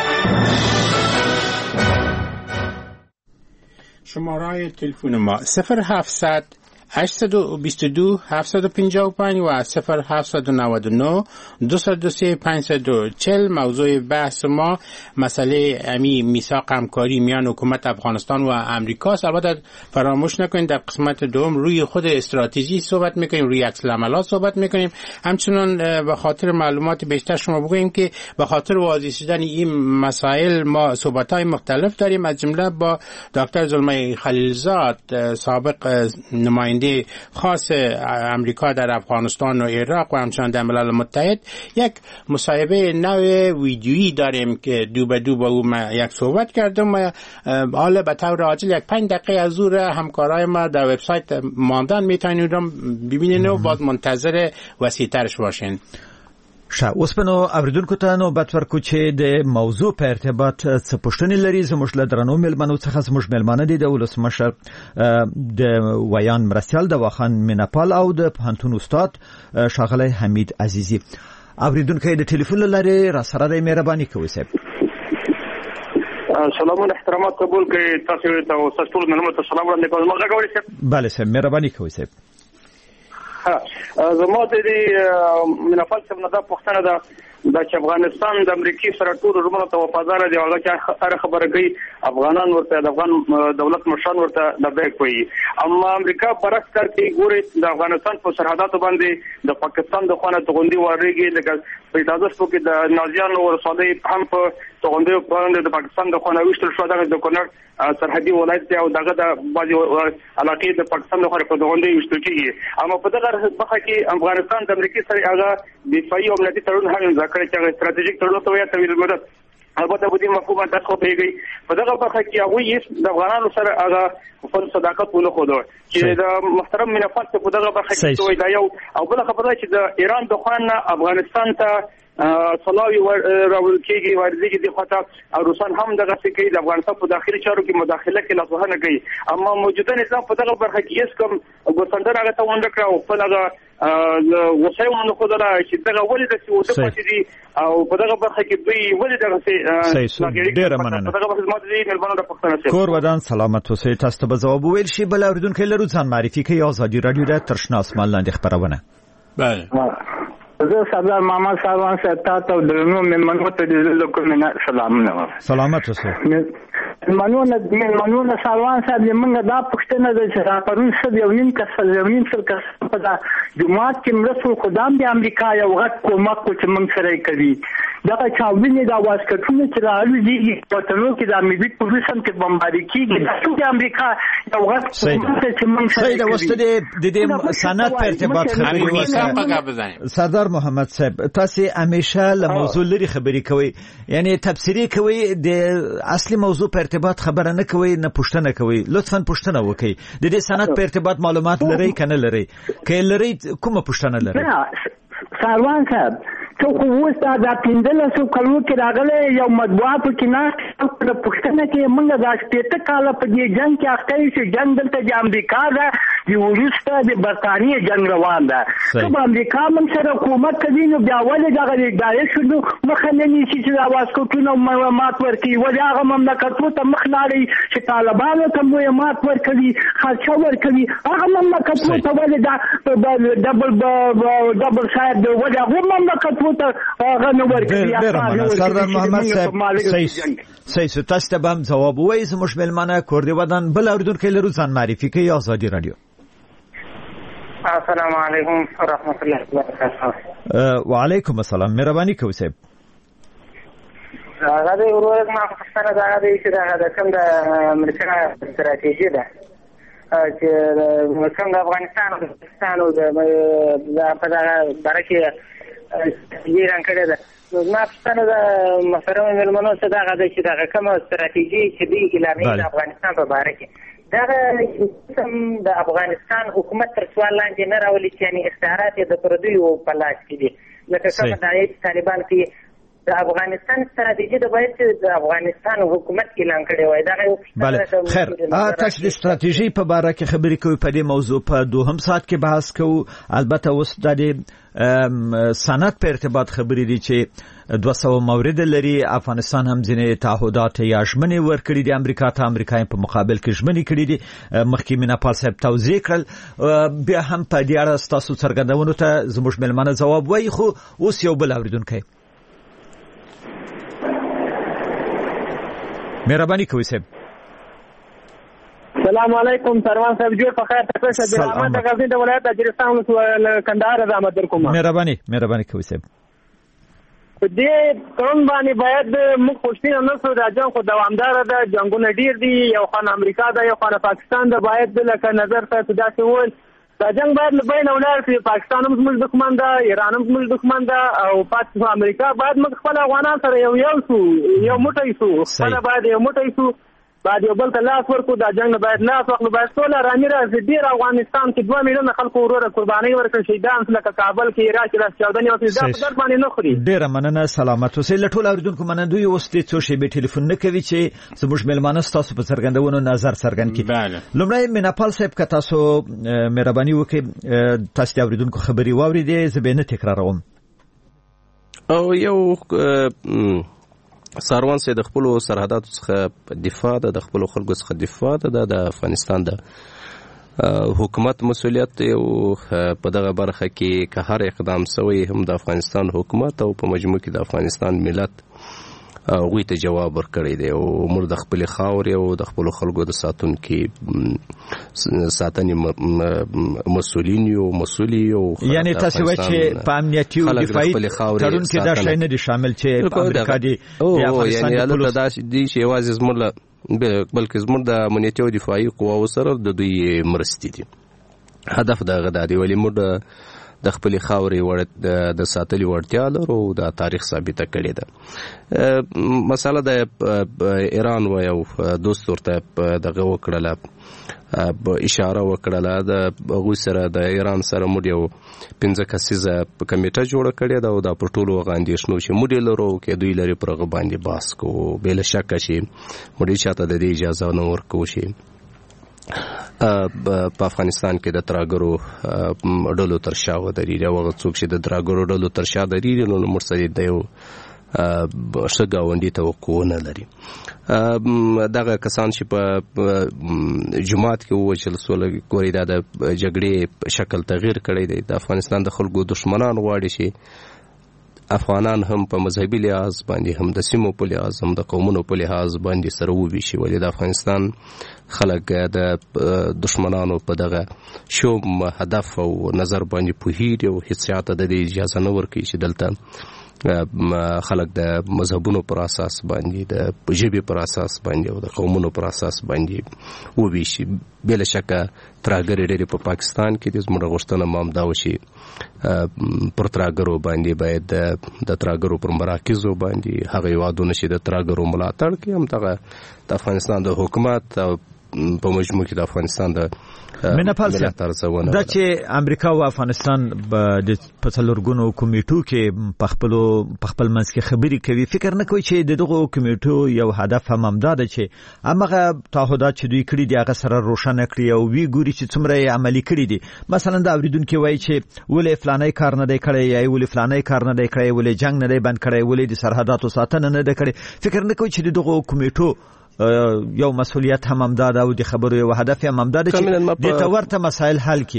شماره تلفن ما صفر هفتصد هشتصد و بیست و دو هفتصد و پنجاه و پنج و صفر هفتصد و نود و نه دویست و سه پانصد و چهل. موضوع بحث ما مسئله امی میثاق همکاری میان حکومت افغانستان و امریکا. البته فراموش نکنید در قسمت دوم روی خود استراتژی صحبت میکنیم، روی عکس العملات صحبت میکنیم. همچنان به خاطر معلومات بیشتر شما بگوییم که به خاطر واضح شدن این مسائل ما صحبت‌های مختلف داریم، از جمله با دکتر زلمه خلیلزاد سابق نماینده خاص امریکا در افغانستان و عراق و همچنان در ملل متحد یک مصاحبه نو ویدیویی داریم که دو به دو با او یک صحبت کردم و حالا به طور عاجل یک پنج دقیقه از او همکارای ما در وبسایت ماندن میتونید ببینید و باید منتظر وسیع‌ترش باشین. ښه اوس په نو اوریدونکو ته نوبت ورکو چې د موضوع په ارتباط څه پوښتنې لري. زموږ له درنو میلمنو څخه زموږ میلمانه دي د ولسمشر د ویان مرستیال دواخان میناپال او د پوهنتون استاد ښاغلی حمید عزیزي. اوریدونکو د ټلیفون له لارې را سره د مهرباني کوئ صاحب. سلامونه احترامات قبول کړئ. تاسو ته او تاسو ټول مننه ته سلام وړاندې کوم. ما غواړم صاحب. بله صاحب مهرباني کوئ صاحب. زما د دې منافل څخه نه دا پوښتنه ده د افغانستان د امریکای سره ټول رومانه ته وفادار دي. هغه چې هر خبره کوي افغانان ورته د افغان دولت مشران ورته لبیک کوي، اما امریکا برعکس کار کوي. ګوري د افغانستان په سرحداتو باندې د پاکستان د خوانه توغندي واريږي، لکه په تاسو په کې د نازیانو ورسالي هم په توغندي باندې د پاکستان د خوانه وشتل شو. دغه د کونړ سرحدي ولایت او دغه د بعضي علاقې د پاکستان د خوانه په توغندي وشتل کیږي. اما په دغه برخه کې افغانستان د امریکای سره هغه دفاعي او امنیتي تړون هم ذکر کړی، استراتیژیک تړون ته وایي طویل مدت. البته په دې مفهوم تاسو خو پیږئ په دغه برخه کې هغه یې د افغانانو سره هغه خپل صداقت ونه خو دوه چې د محترم منافات په دغه برخه کې دوی دا یو او بل خبره چې د ایران د خوان افغانستان ته صلاوي راول کېږي ورزيږي د خطا او روسان هم دغه څه کوي د افغانستان په داخلي چارو کې مداخله کې لاسوهه نه کوي. اما موجوده نظام په دغه برخه کې هیڅ کوم ګوتندر هغه ته ونده کړ او په دغه وسایونه خو دغه چې دغه ولې د سعودي پاتې دي او په دغه برخه کې دوی ولې دغه څه ډیره مننه. په دغه برخه کې د ملبانو د پښتنه کور ودان سلامت اوسئ. تاسو ته به ځواب ویل شي. بل اوریدونکو لرو ځان معرفي کوي. آزادي رادیو د ترشنا اسمان لاندې خبرونه. بله زه سردار محمد صاحب ته ته درنو مېلمنو ته د کومه سلامونه. سلامت اوسئ. منونه منونه سالوان صاحب موږ دا پښتنه د چې راپرون څه یو نیم کس یو نیم سل کس په دا جماعت کې مرسل خدام د امریکا یو غټ کومک کو چې موږ سره کوي دا چاوینه دا واسکټونه چې راځي دي په تنو کې د امریکا پولیسم کې بمباري کیږي د امریکا یو غټ کومک چې موږ سره کوي وسته د دې سند په ارتباط خبري وکړه سردار محمد صاحب تاسو همیشه له موضوع لري خبري کوي یعنی تفسیری کوي د اصلي موضوع په ارتباط خبره نه کوي نه پوښتنه کوي لطفا پوښتنه وکړئ د دې سند په ارتباط معلومات لري کنه لري کې لري کومه پوښتنه لري سروان صاحب څو خو اوس دا د پندلسو کلو کې راغلی یو مطبوعاتو کې ناست د پښتنه کې موږ دا شپېته کاله په دې جنګ کې اخته یو چې جنګ دلته د امریکا ده د وروسته د برطانیې جنګ روان ده که به امریکا موږ سره حکومت کوي نو بیا ولې دغه داعش نو مخه نه نیسي چې دا واسکټونه مات ورکوي ولې هغه مملکتونو ته مخ نه اړوي چې طالبانو ته مو مات ورکوي خرچه ورکوي هغه مملکتونو ته ولې دا ډبل ډبل شاید ولې هغه مملکتونو سردار محمد صاحب صحیح تاسو ته هم جواب وایي زموږ ملمانه کوردی ودان بل اوریدونکو لرو ځان معرفي کوي آزادي رادیو. السلام علیکم ورحمۃ اللہ وبرکاتہ. وعلیکم السلام. مهرباني کوئ صاحب. هغه د ورور ما پښتنه دا دی چې دا کوم د امریکا استراتیژي ده چې کوم د افغانستان او پاکستان او د په دغه باره کې ایران کړی ده نو ما پښتنه د محترمو مېلمنو څخه دغه دی چې دغه کومه استراتیژي چې دوی اعلانوي د افغانستان په باره کې دغه د افغانستان حکومت تر سوال لاندې نه راولي چې یعنې اختیارات یې د پردیو په لاس کې دي لکه کومه دعایي چې طالبان کوي د افغانستان استراتیژي د باید چې د افغانستان حکومت اعلان کړی وای دغه یو بله خیر تاسو د استراتیژي په باره کې خبرې کوئ په دې موضوع په دوهم ساعت کې بحث کوو البته اوس د سند په ارتباط خبرې دي چې دوه سوه مورد لري افغانستان هم ځینې تعهدات یا ژمنې ورکړي دي امریکا ته امریکا په مقابل کې ژمنې کړي دي مخکې میناپال صاحب توضیح کړل بیا هم په دې اړه ستاسو څرګندونو ته زموږ مېلمانه ځواب وایي خو اوس یو بل اوریدونکی مهرباني کوئ صاحب. السلام علیکم سروان صاحب جوړ په خیر تاسو د احمد غزنی د ولایت اجرستان ولایت کندهار زحمت در کوم. مهرباني مهرباني کوئ صاحب. دې قانون باندې باید موږ پوښتنه نه کوو دا جنګ خو دوامدار ده جنګونه ډیر دي یو خان امریکا ده یو خان پاکستان ده باید لکه نظر ته داسې وول دا جنگ باید له بین ولاړ شي پاکستان هم زموږ دښمن ده ایران هم زموږ دښمن ده او پاتې امریکا باید موږ خپل افغانان سره یو یو شو یو موټی شو خپل باید یو موټی شو باید یو بل ته لاس ورکړو دا جنګ باید لاس واخلو باید ټوله رامي راځي ډېر افغانستان کې دوه میلیونه خلکو وروره قربانۍ ورکړل شهیدان لکه کابل کې عراق کې داسې چاودنې وکړې دا په درد باندې نه خوري. ډېره مننه سلامت اوسئ. له ټولو اورېدونکو منندوی اوس دې څو شېبې ټلیفون نه کوي چې زموږ مېلمانه ستاسو په څرګندونو نظر څرګند کړي. لومړی میناپال صاحب که تاسو مهرباني وکړئ تاسو د اورېدونکو خبرې واورېدې زه به یې نه تکراروم. او یو ساروان سي د خپل سرحداتو څخه دفاع ده د خپل خلکو څخه دفاع ده د افغانستان د حکومت مسؤلیت او په دغه برخه کې که هر اقدام سوی هم د افغانستان حکومت او په مجموع کې د افغانستان ملت هغوی ته جواب ورکړی دی او موږ د خپلې خاورې او د خپلو خلکو د ساتونکي ساتنې مسؤلین یو مسؤل یو یعنی تاسو وایئ چې په امنیتي او دفاعي تړون کې دا شی نه دي شامل چې په امریکا دي د افغانستان د پولیسو داسې دي چې یوازې زموږ بلکې زموږ د امنیتي او دفاعي قواو سره د دوی مرستې دي هدف د هغه دا دی ولې موږ د خپلې خاورې د ساتلې وړتیا لرو او د تاریخ ثابته کړې ده. مسله د ایران و یو دوست ورته دغه وکړله اشاره وکړله د هغوی سره د ایران سره موږ یو پنځه کسیزه کمیټه جوړه کړې ده او دا پر ټولو هغه اندېښنو چې موږ لرو که دوی لري پر هغه باندې بحث کوو بې له شکه چې موږ چاته د دې اجازه نه ورکوو چې په افغانستان کې د ترهګرو ډلو تر شا ودرېږي او هغه څوک چې د ترهګرو ډلو تر شا درېږي نو موږ سره د یو ښه ګاونډي توقع نه لري. دغه کسان چې په جماعت کې ووژل سول ګوري دا د جګړې شکل تغییر کړی دی د افغانستان د خلکو دښمنان غواړي چې افغانان هم په مذهبي لحاظ باندې هم د سیمو په لحاظ هم د قومونو په لحاظ باندې سره وویشي ولې د افغانستان خلک د دشمنانو په دغه شوم هدف او نظر باندې پوهیږي او هیڅ چاته د دې اجازه نه ورکوي چې دلته خلک د مذهبونو پر اساس باندې د ژبې پر اساس باندې او د قومونو پر اساس باندې وویشي. بلا شکه ترهګرې ډېرې په پاکستان کې د زموږ غوښتنه ما هم دا وشي پر ترهګرو باندې باید د ترهګرو پر مراکزو باندې هغه هېوادونه چې د ترهګرو ملاتړ کوي همدغه د افغانستان د حکومت او په مجموع کې د افغانستان د میناپال صاحب دا چې امریکا او افغانستان د پڅلورګونو کمیټو کې په خپل په خپل منځ کې خبرې کوي فکر نه کوي چې دغه کمیټو یو هدف هم همدا ده چې هغه تعهدات چې دوی کړی دي هغه سره روښانه کړي او وی ګوري چې څومره یې عملي کړي دي. مثلا دا اوریدونکو وایي چې ولې فلانه کار نه دی کړی یا ولې فلانه کار نه دی کړی ولې جنگ نه دی بند کړی ولې د سرحداتو ساتنه نه دی کړی فکر نه کوي چې دغه کمیټو یو مسؤلیت هم همدا ده او د خبرو یو هدف هم همدا ده چې د تورته مسایل حل کړي.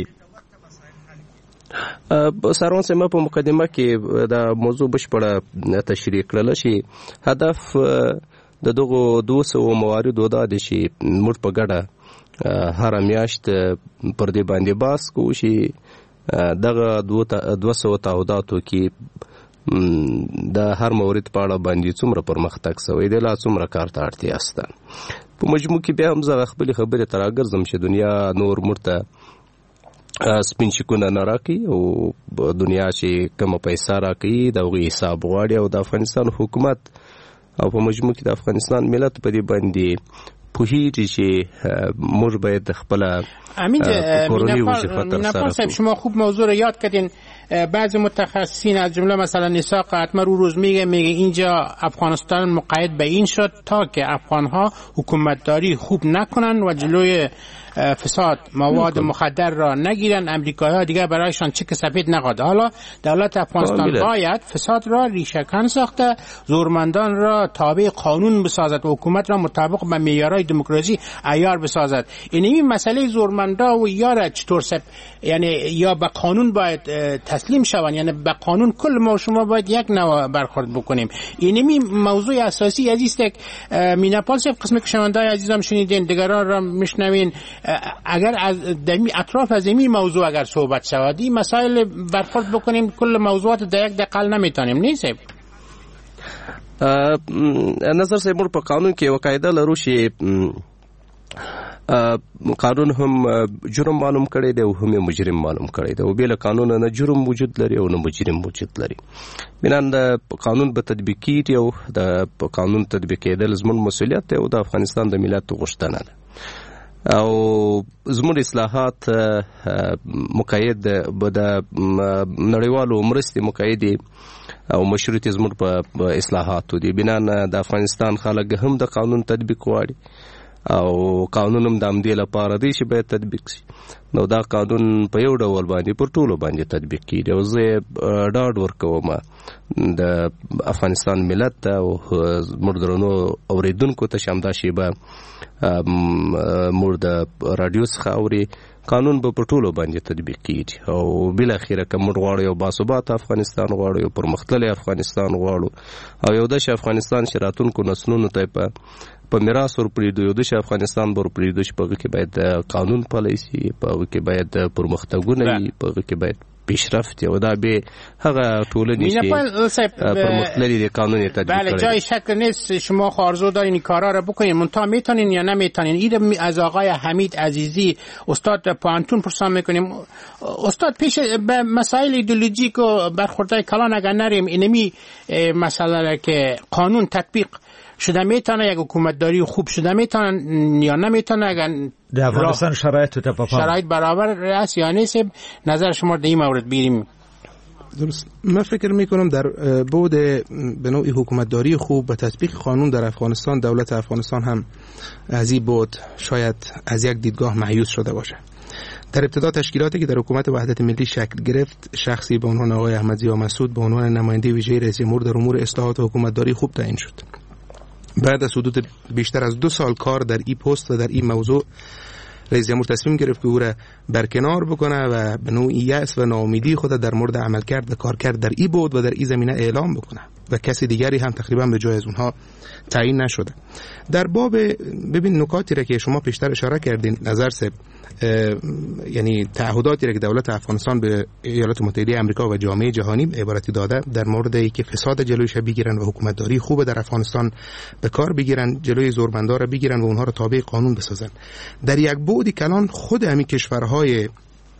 سروان سیمه په مقدمه کې دا موضوع بشپړه تشریح کړل شي. هدف د دغه دوه سوه مواردو دا دی چې موږ په ګډه هر میاشت پر دې باندې باس کوو چې دغه دوه سوه تعهداتو کې د هر مورد په اړه باندې څومره پرمختګ شوی دی لا څومره کار ته اړتیا شته. په مجموع کې بیا هم زه خپلې خبرې ته راګرځم چې دنیا نور موږ ته سپین شکونه نه راکوي او دنیا چې کومه پیسه راکوي د هغوی حساب غواړي او د افغانستان حکومت او په مجموع کې د افغانستان ملت په دې باندې پوهیږي چې موږ باید خپله کورنی وظیفه ترسره کنیم. شما خوب موضوع رو یاد کردین. بعضی متخصصین از جمله مثلا نساق اتمر رو روز میگه میگه اینجا افغانستان مقید به این شد تا که افغانها حکومتداری خوب نکنن و جلوی فساد مواد مخدر را نگیرن. امریکایی‌ها دیگه برایشان چک سفید نقاد. حالا دولت افغانستان باید فساد را ریشه‌کن ساخته، زورمندان را تابع قانون بسازد و حکومت را مطابق به معیارهای دموکراسی عیار بسازد. این مسئله زورمندا و یار چطور سب یعنی یا به قانون باید تسلیم شوند، یعنی به قانون کل ما شما باید یک نوع برخورد بکنیم. اینمی موضوع اساسی عزیز است. میناپال صاحب قسم که شنونده‌های عزیزم شنیدین دیگران را میشنوین. اگر از دمی اطراف از این موضوع اگر صحبت شود این مسائل برخورد بکنیم کل موضوعات در یک دقیقه نمیتونیم. نیست نظر صاحب په قانون کې یو قاعده لرو چې قانون هم جرم معلوم کړی دی او هم مجرم معلوم کړی دی او بل قانون نه جرم وجود لري او نه مجرم وجود لري. بنان د قانون به تطبیق کیږي او د قانون تطبیق کېدل زموږ مسؤلیت دی او د افغانستان د ملت غوښتنه ده او زموږ اصلاحات مقید به د نړیوالو مرستې مقید او مشروطې زموږ په اصلاحاتو دي. بنان د افغانستان خلک هم د قانون تطبیق غواړي او قانون هم د همدې لپاره دی چې باید تطبیق شي. نو دا قانون په یو ډول باندې پر ټولو باندې تطبیق کیږي او زه ډاډ ورکوم د افغانستان ملت ته او زموږ درنو اوریدونکو ته چې همدا شیبه موږ د راډیو څخه اوري قانون به په ټولو باندې تطبیق کیږي او بالاخره که موږ غواړو یو باثباته افغانستان غواړو یو پرمختللی افغانستان غواړو او یو داسې افغانستان چې راتلونکو نسلونو ته په په میراث ورپرېږدو یو داسې افغانستان به ورپرېږدو چې په هغه کې باید قانون پلی شي، په هغه کې باید پرمختګونه وي، په هغه کې باید پیشرفت او دا به هغه ټولنی چې پرمختللی دی قانونی تطبیق کړي. بله جای شک نیست شما آرزو دارین این کارا رو بکنین منتها میتونین یا نمیتونین. این از آقای حمید عزیزی استاد پانتون پرسان میکنیم. استاد پیش به مسائل ایدئولوژیک و برخوردهای کلان اگر نریم اینمی مسئله که قانون تطبیق شده میتونه یک حکومتداری خوب شده میتونه یا نمیتونه اگر در افغانستان شرایط تو شرایط برابر است یا نیست. نظر شما در این مورد بیریم. درست. من فکر میکنم در بعد به نوعی حکومتداری خوب به تطبیق قانون در افغانستان دولت افغانستان هم از این بعد شاید از یک دیدگاه مایوس شده باشه. در ابتدا تشکیلاتی که در حکومت وحدت ملی شکل گرفت شخصی به عنوان آقای احمد ضیا مسعود به عنوان نماینده ویژه رئیس جمهور در امور اصلاحات حکومتداری خوب تعیین شد. بعد از حدود بیشتر از دو سال کار در این پست و در این موضوع رئیس جمهور تصمیم گرفت که او را برکنار بکنه و به نوعی یأس و ناامیدی خود در مورد عملکرد و کارکرد در این بود و در این زمینه اعلام بکنه و کسی دیگری هم تقریبا به جای از اونها تعیین نشده. در باب ببین نکاتی را که شما پیشتر اشاره کردین نظر سب، یعنی تعهداتی را که دولت افغانستان به ایالات متحده آمریکا و جامعه جهانی عبارتی داده در مورد اینکه فساد جلویش بگیرن و حکومتداری خوب در افغانستان به کار بگیرن، جلوی زورمندا را بگیرن و اونها را تابع قانون بسازن. در یک بعد کلان خود همین کشورهای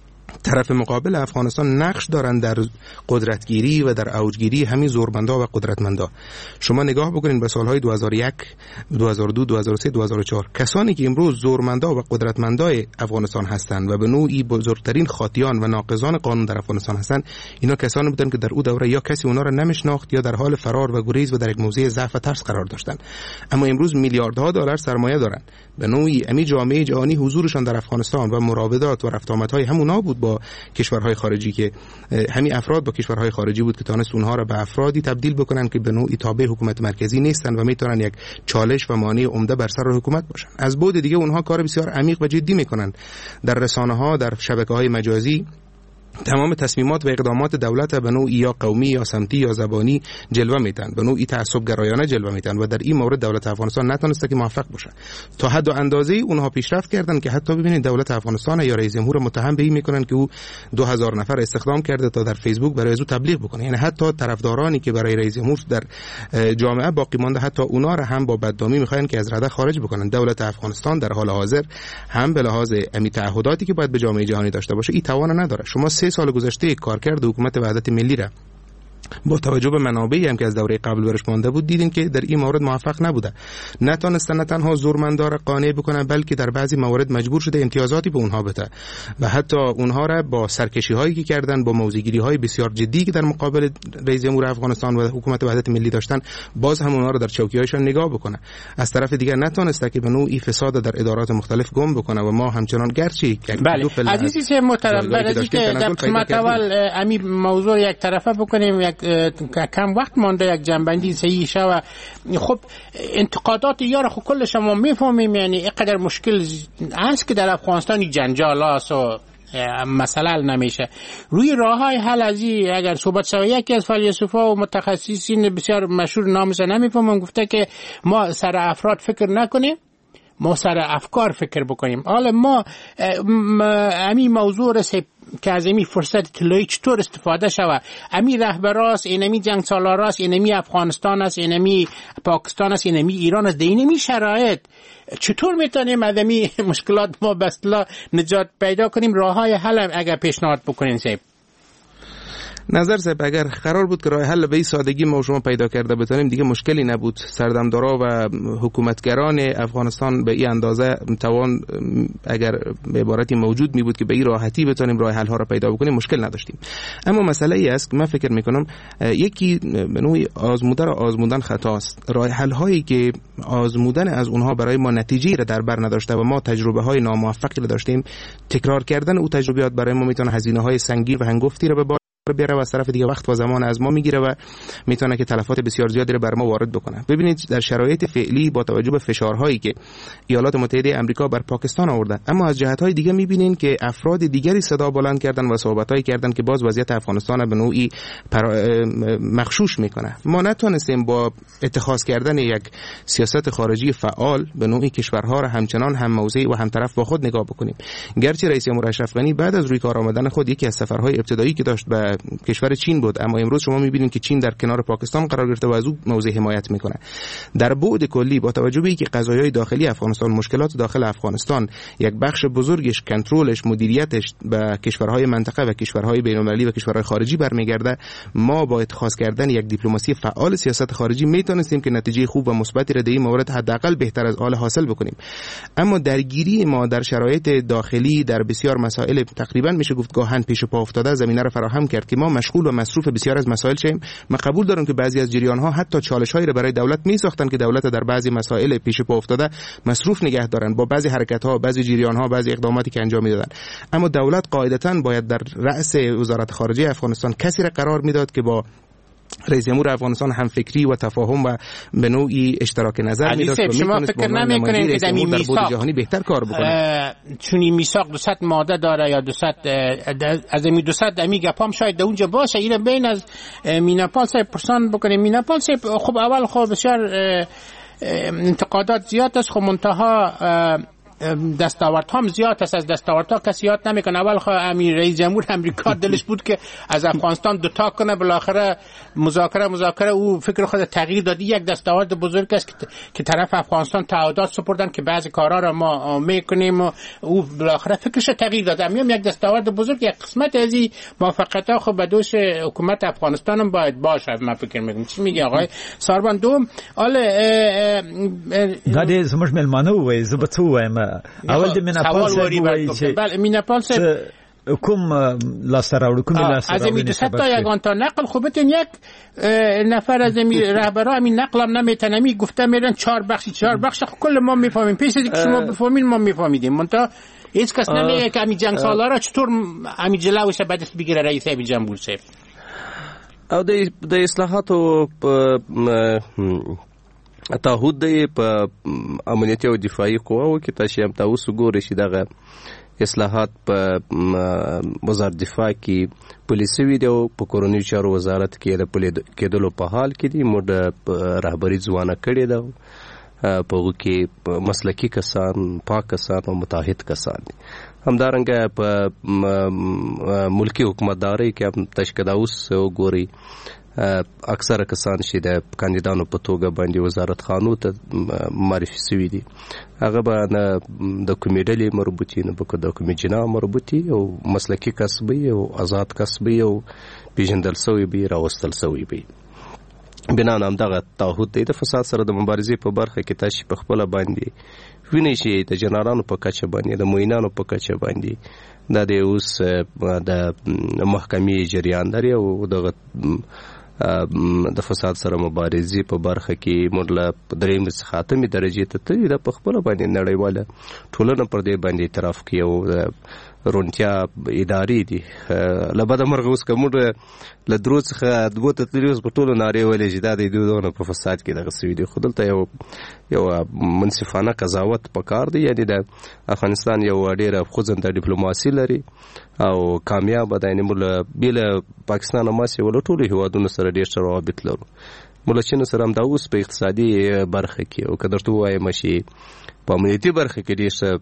طرف مقابل افغانستان نقش دارن در قدرتگیری و در اوجگیری همین زورمندا و قدرتمندا. شما نگاه بکنین به سالهای دو هزار و یک، دو هزار و دو، دو هزار و سه، دو هزار و چهار کسانی که امروز زورمندا و قدرتمندای افغانستان هستند و به نوعی بزرگترین خاطیان و ناقضان قانون در افغانستان هستند، اینا کسانی بودند که در اون دوره یا کسی اونا را نمیشناخت یا در حال فرار و گریز و در یک موضع ضعف و ترس قرار داشتند. اما امروز میلیاردها دلار سرمایه دارند. به نوعی امی جامعه جهانی حضورشان در افغانستان و مراودات و رفت آمدهای همونا بود با کشورهای خارجی که همین افراد با کشورهای خارجی بود که تانست اونها را به افرادی تبدیل بکنن که به نوعی تابع حکومت مرکزی نیستن و میتونن یک چالش و مانع عمده بر سر حکومت باشن. از بعد دیگه اونها کار بسیار عمیق و جدی میکنن در رسانه‌ها، در شبکه‌های مجازی. تمام تصمیمات و اقدامات دولت به نوعی یا قومی یا سمتی یا زبانی جلوه میتن، به نوعی تعصب گرایانه جلوه میتن و در این مورد دولت افغانستان نتونسته که موفق باشه. تا حد و اندازه اونها پیشرفت کردن که حتی ببینید دولت افغانستان یا رئیس جمهور متهم به این میکنن که او دو هزار نفر استخدام کرده تا در فیسبوک برای او تبلیغ بکنه. یعنی حتی طرفدارانی که برای رئیس جمهور در جامعه باقی مانده حتی اونا را هم با بدنامی میخواین که از رده خارج بکنن. دولت افغانستان در حال حاضر هم به لحاظ امی تعهداتی که باید به جامعه جهانی داشته باشه این توان نداره. شما سه سال گذشته کارکرد حکومت وحدت ملی را با توجه به منابعی هم که از دوره قبل برش مانده بود دیدین که در این مورد موفق نبوده. نتونستن نه تنها زورمندا را قانع بکنن بلکه در بعضی موارد مجبور شده امتیازاتی به اونها بده و حتی اونها را با سرکشی هایی که کردن، با موضع‌گیری های بسیار جدی که در مقابل رئیس جمهور افغانستان و حکومت وحدت ملی داشتن باز هم اونها را در چوکی‌هایشان نگاه بکنه. از طرف دیگر نتونسته که به نوعی فساد در ادارات مختلف گم بکنه و ما همچنان گرچه بله عزیزی محترم برای که در قسمت اول امی موضوع یک طرفه بکنیم یک کم وقت مانده یک جنبندی صحیح شوه. خب انتقادات یار خب کل شما میفهمیم، یعنی اینقدر مشکل هست که در افغانستان جنجال هست و مسئله حل نمیشه. روی راه های حل ازی اگر صحبت شوه یکی از فیلسوفا و متخصصین بسیار مشهور نامش نمیفهمم گفته که ما سر افراد فکر نکنیم، ما سر افکار فکر بکنیم. حالا ما امی موضوع رسه که از امی فرصت طلایی چطور استفاده شوه. امی رهبراست، اینمی جنگ سالاراست، اینمی افغانستان است، اینمی پاکستان است، اینمی ایران است. اینمی شرایط چطور میتونیم از امی مشکلات ما به اصطلاح نجات پیدا کنیم؟ راه های حل اگر پیشنهاد بکنین صاحب. نظر صاحب اگر قرار بود که راه حل به این سادگی ما شما پیدا کرده بتونیم دیگه مشکلی نبود. سردمدارا و حکومتگران افغانستان به این اندازه توان اگر به عبارتی موجود می بود که به این راحتی بتونیم راه حل ها را پیدا بکنیم مشکل نداشتیم. اما مسئله ای است که من فکر می کنم یکی به نوعی آزموده را آزمودن خطاست. راه حل هایی که آزمودن از اونها برای ما نتیجه را در بر نداشته و ما تجربه های ناموفقی را داشتیم، تکرار کردن او تجربیات برای ما میتونه هزینه های سنگین و هنگفتی را به بیاره و از طرف دیگه وقت و زمان از ما میگیره و میتونه که تلفات بسیار زیادی رو بر ما وارد بکنه. ببینید در شرایط فعلی با توجه به فشارهایی که ایالات متحده آمریکا بر پاکستان آورده، اما از جهت‌های دیگه میبینین که افراد دیگری صدا بلند کردن و صحبتایی کردن که باز وضعیت افغانستان به نوعی مغشوش میکنه. ما نتونستیم با اتخاذ کردن یک سیاست خارجی فعال به نوعی کشورها را همچنان هم موضعی و هم طرف با خود نگاه بکنیم. گرچه رئیس جمهور اشرف غنی بعد از روی کار آمدن خود یکی از سفرهای ابتدایی که داشت به کشور چین بود، اما امروز شما می‌بینید که چین در کنار پاکستان قرار گرفته و از او موضع حمایت میکنه. در بعد کلی با توجه به اینکه قضایای داخلی افغانستان، مشکلات داخل افغانستان یک بخش بزرگش کنترلش، مدیریتش به کشورهای منطقه و کشورهای بین‌المللی و کشورهای خارجی برمیگرده، ما با اتخاذ کردن یک دیپلماسی فعال سیاست خارجی میتونستیم که نتیجه خوب و مثبتی را در این مورد حداقل بهتر از آل حاصل بکنیم. اما درگیری ما در شرایط داخلی در بسیار مسائل تقریبا میشه گفت گاهن پیش پا افتاده زمینه را فراهم کرد که ما مشغول و مصروف بسیار از مسائل شیم. من قبول دارم که بعضی از جریان‌ها حتی چالش‌هایی را برای دولت می‌ساختن که دولت در بعضی مسائل پیش پا افتاده مصروف نگه دارن با بعضی حرکت‌ها، بعضی جریان‌ها، بعضی اقداماتی که انجام میدادن. اما دولت قاعدتاً باید در رأس وزارت خارجه افغانستان کسی را قرار میداد که با رئیس جمهور افغانستان هم فکری و تفاهم و به نوعی اشتراک نظر می‌داشت و شما فکر نمی‌کنید که در این میثاق جهانی بهتر کار بکنه؟ چون این میثاق دویست ماده داره یا دویست از این دویست امی گپام شاید در اونجا باشه. این بین از میناپال صاحب پرسان بکنیم. میناپال صاحب خب اول خب بسیار انتقادات زیاد است، خب منتها دستاورد هم زیاد است. از دستاورد ها کسی یاد نمیکنه. اول خب امیر رئیس جمهور امریکا دلش بود که از افغانستان دوتا کنه، بالاخره مذاکره مذاکره او فکر خود تغییر دادی. یک دستاورد بزرگ است که طرف افغانستان تعهدات سپردن که بعضی کارا را ما میکنیم و او بالاخره فکرش تغییر داد. همین یک دستاورد بزرگ، یک قسمت از این موافقت ها خب به دوش حکومت افغانستان هم باید باشه. من فکر میکنم چی میگه آقای ساربان؟ دوم آله غادي زموږ ملمانه وای زبته وایم اول د میناپال سره وای چې بله میناپال سره کوم لاستراوړ کوم لاستراوړ از این دوست تا یگان تا نقل خوبتون یک نفر از این رهبرا همین نقلم نمیتونمی گفته میرن چهار بخشی چهار بخش کل ما میفهمیم. پیش از اینکه شما بفهمین ما میفهمیدیم. منتها هیچ کس نمیگه که همین جنگ سالارا چطور همین جلوش بدست بگیره رئیس جمهور صاحب. او د اصلاحاتو تعهد دی په امنیتي او دفاعي قواو کې تاسو هم تاسو ګورئ چې دغه اصلاحات په وزارت دفاع کې پولیسي ویډیو په کورونی چارو وزارت کې د پولیس کېدلو په حال کې دي. موږ رهبری ځوانه کړې ده په هغه کې مسلکي کسان، پاک کسان او متحد کسان دي. همدارنګه په ملکی حکومتداري کې هم تشکیل اوس ګوري اکثره کسان چې د کاندیدانو په توګه باندې وزارت خانو ته معرفي شوي دي هغه به نه د کومې ډلې مربوطي نه به د کومې جنا مربوطي او مسلکي کسبي او آزاد کسبي او پیژندل شوي به راوستل شوي به. بنا نام دغه تعهد دی د فساد سره د مبارزې په برخه کې تاسو په خپل باندې وینئ چې د جنرالانو په کچه باندې د موینانو په کچه باندې دا د اوس د محکمې جریان لري او دغه د فساد سره مبارزې په برخه کې مړله درېیم خاتمې درجې ته تللي ده. په خپله باندې نړیواله ټولنه پر دې باندې اعتراف کوي او رونتیا ادارې دي. له بده مرغه اوس که موږ له درو څخه دوو ته تللي اوس په ټولو نارې ویلې چې دا د دوی دونه په فساد کې دغه سوي دي. خو دلته یو یو منصفانه قضاوت پکار دی. یعنې د افغانستان یو ډېره خوځنده ډیپلوماسي لري او کامیابه ده. یعنې موږ بې له پاکستان هماسې له ټولو هېوادونو سره ډېر ښه روابط لرو. موږ له چین سره همدا اوس په اقتصادي برخه کې او که درته ووایم چې په امنیتي برخه کې ډېر ښه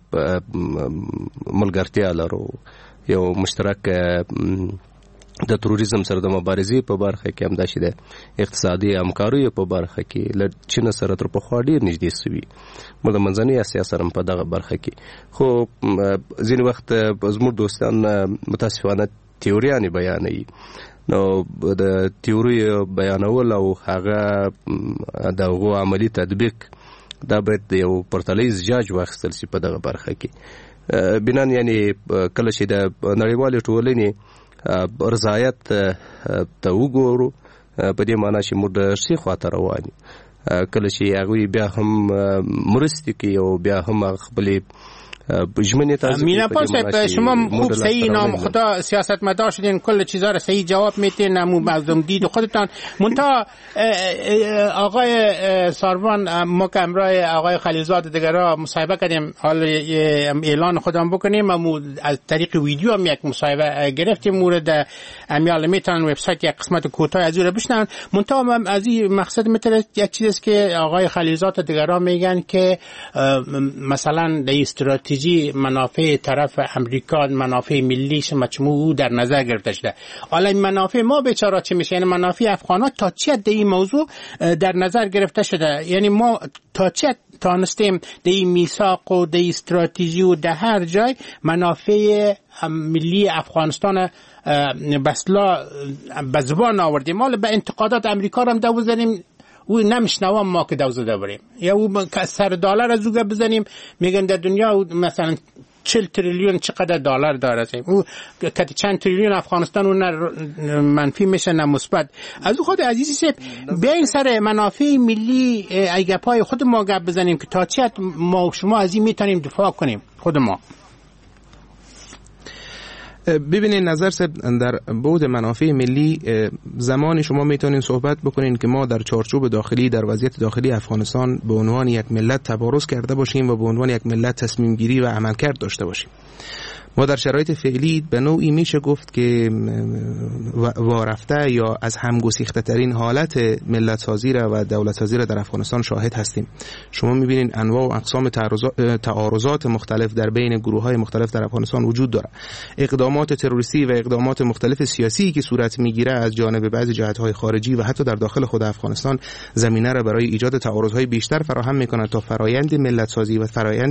ملګرتیا لرو. یو مشترک د تروریزم سره د مبارزې په برخه کې هم داسې د اقتصادي همکاریو په برخه کې له چین سره تر پخوا ډېر نږدې سوي. موږ د منځنۍ اسیا سره هم په دغه برخه کې خو ځینې وخت زموږ دوستان متاسفانه تیوریانې بیانوي. نو د تیوریو بیانول او هغه د هغو عملي تطبیق دا باید د یو پرتلیز جاج واخیستل شي په دغه برخه کې. بنان یعنی کله چې د نړیوالې ټولنې رضایت ته وګورو په دې معنی چې موږ د ښې خواته روان یو. کله چې هغوی بیا هم مرستې کوي او بیا هم خپلې میناپال صاحب شما خوب صحیح نام خدا سیاستمدار شدین، کل چیزا را صحیح جواب میتین، نمو مردم دید خودتان. منتها آقای ساروان ما که امرای آقای خلیلزاد دیگرها مصاحبه کردیم، حال اعلان خودم بکنیم، امو از طریق ویدیو هم یک مصاحبه گرفتیم مورد امیال میتونن وبسایت یک قسمت کوتاه از اون بشنن. منتها از این مقصد میتونه یک چیزی است که آقای خلیلزاد دیگرها میگن که مثلا در استراتژی منافع طرف امریکا، منافع ملیش مجموع در نظر گرفته شده. حالا این منافع ما بیچاره چی میشه؟ یعنی منافع افغانات تا چه حد این موضوع در نظر گرفته شده؟ یعنی ما تا چه تانستیم در این میثاق و در استراتژی و در هر جای منافع ملی افغانستان بسلا به زبان آوردیم. حالا به انتقادات امریکا هم دو بزنیم و نمیشنوام ما که دوزه داریم، یا او سر دلار از اوگه بزنیم میگن در دنیا مثلا چهل تریلیون چقدر دلار داره، او که چند تریلیون افغانستان اون منفی میشه نه مثبت. از خود عزیزی سپ بیاین سر منافع ملی ایگه پای خود ما گپ بزنیم که تا چه ما شما از این میتونیم دفاع کنیم خود ما. ببینید نظر صاحب در بعد منافع ملی زمانی شما میتونین صحبت بکنین که ما در چارچوب داخلی در وضعیت داخلی افغانستان به عنوان یک ملت تبارز کرده باشیم و به عنوان یک ملت تصمیم گیری و عملکرد داشته باشیم. ما در شرایط فعلی به نوعی میشه گفت که وارفته یا از همگسیخته ترین حالت ملت سازی را و دولت سازی را در افغانستان شاهد هستیم. شما میبینید انواع و اقسام تعارضات مختلف در بین گروه های مختلف در افغانستان وجود داره. اقدامات تروریستی و اقدامات مختلف سیاسی که صورت میگیره از جانب بعضی جهات های خارجی و حتی در داخل خود افغانستان زمینه را برای ایجاد تعارض های بیشتر فراهم میکنه تا فرایند ملت سازی و فرایند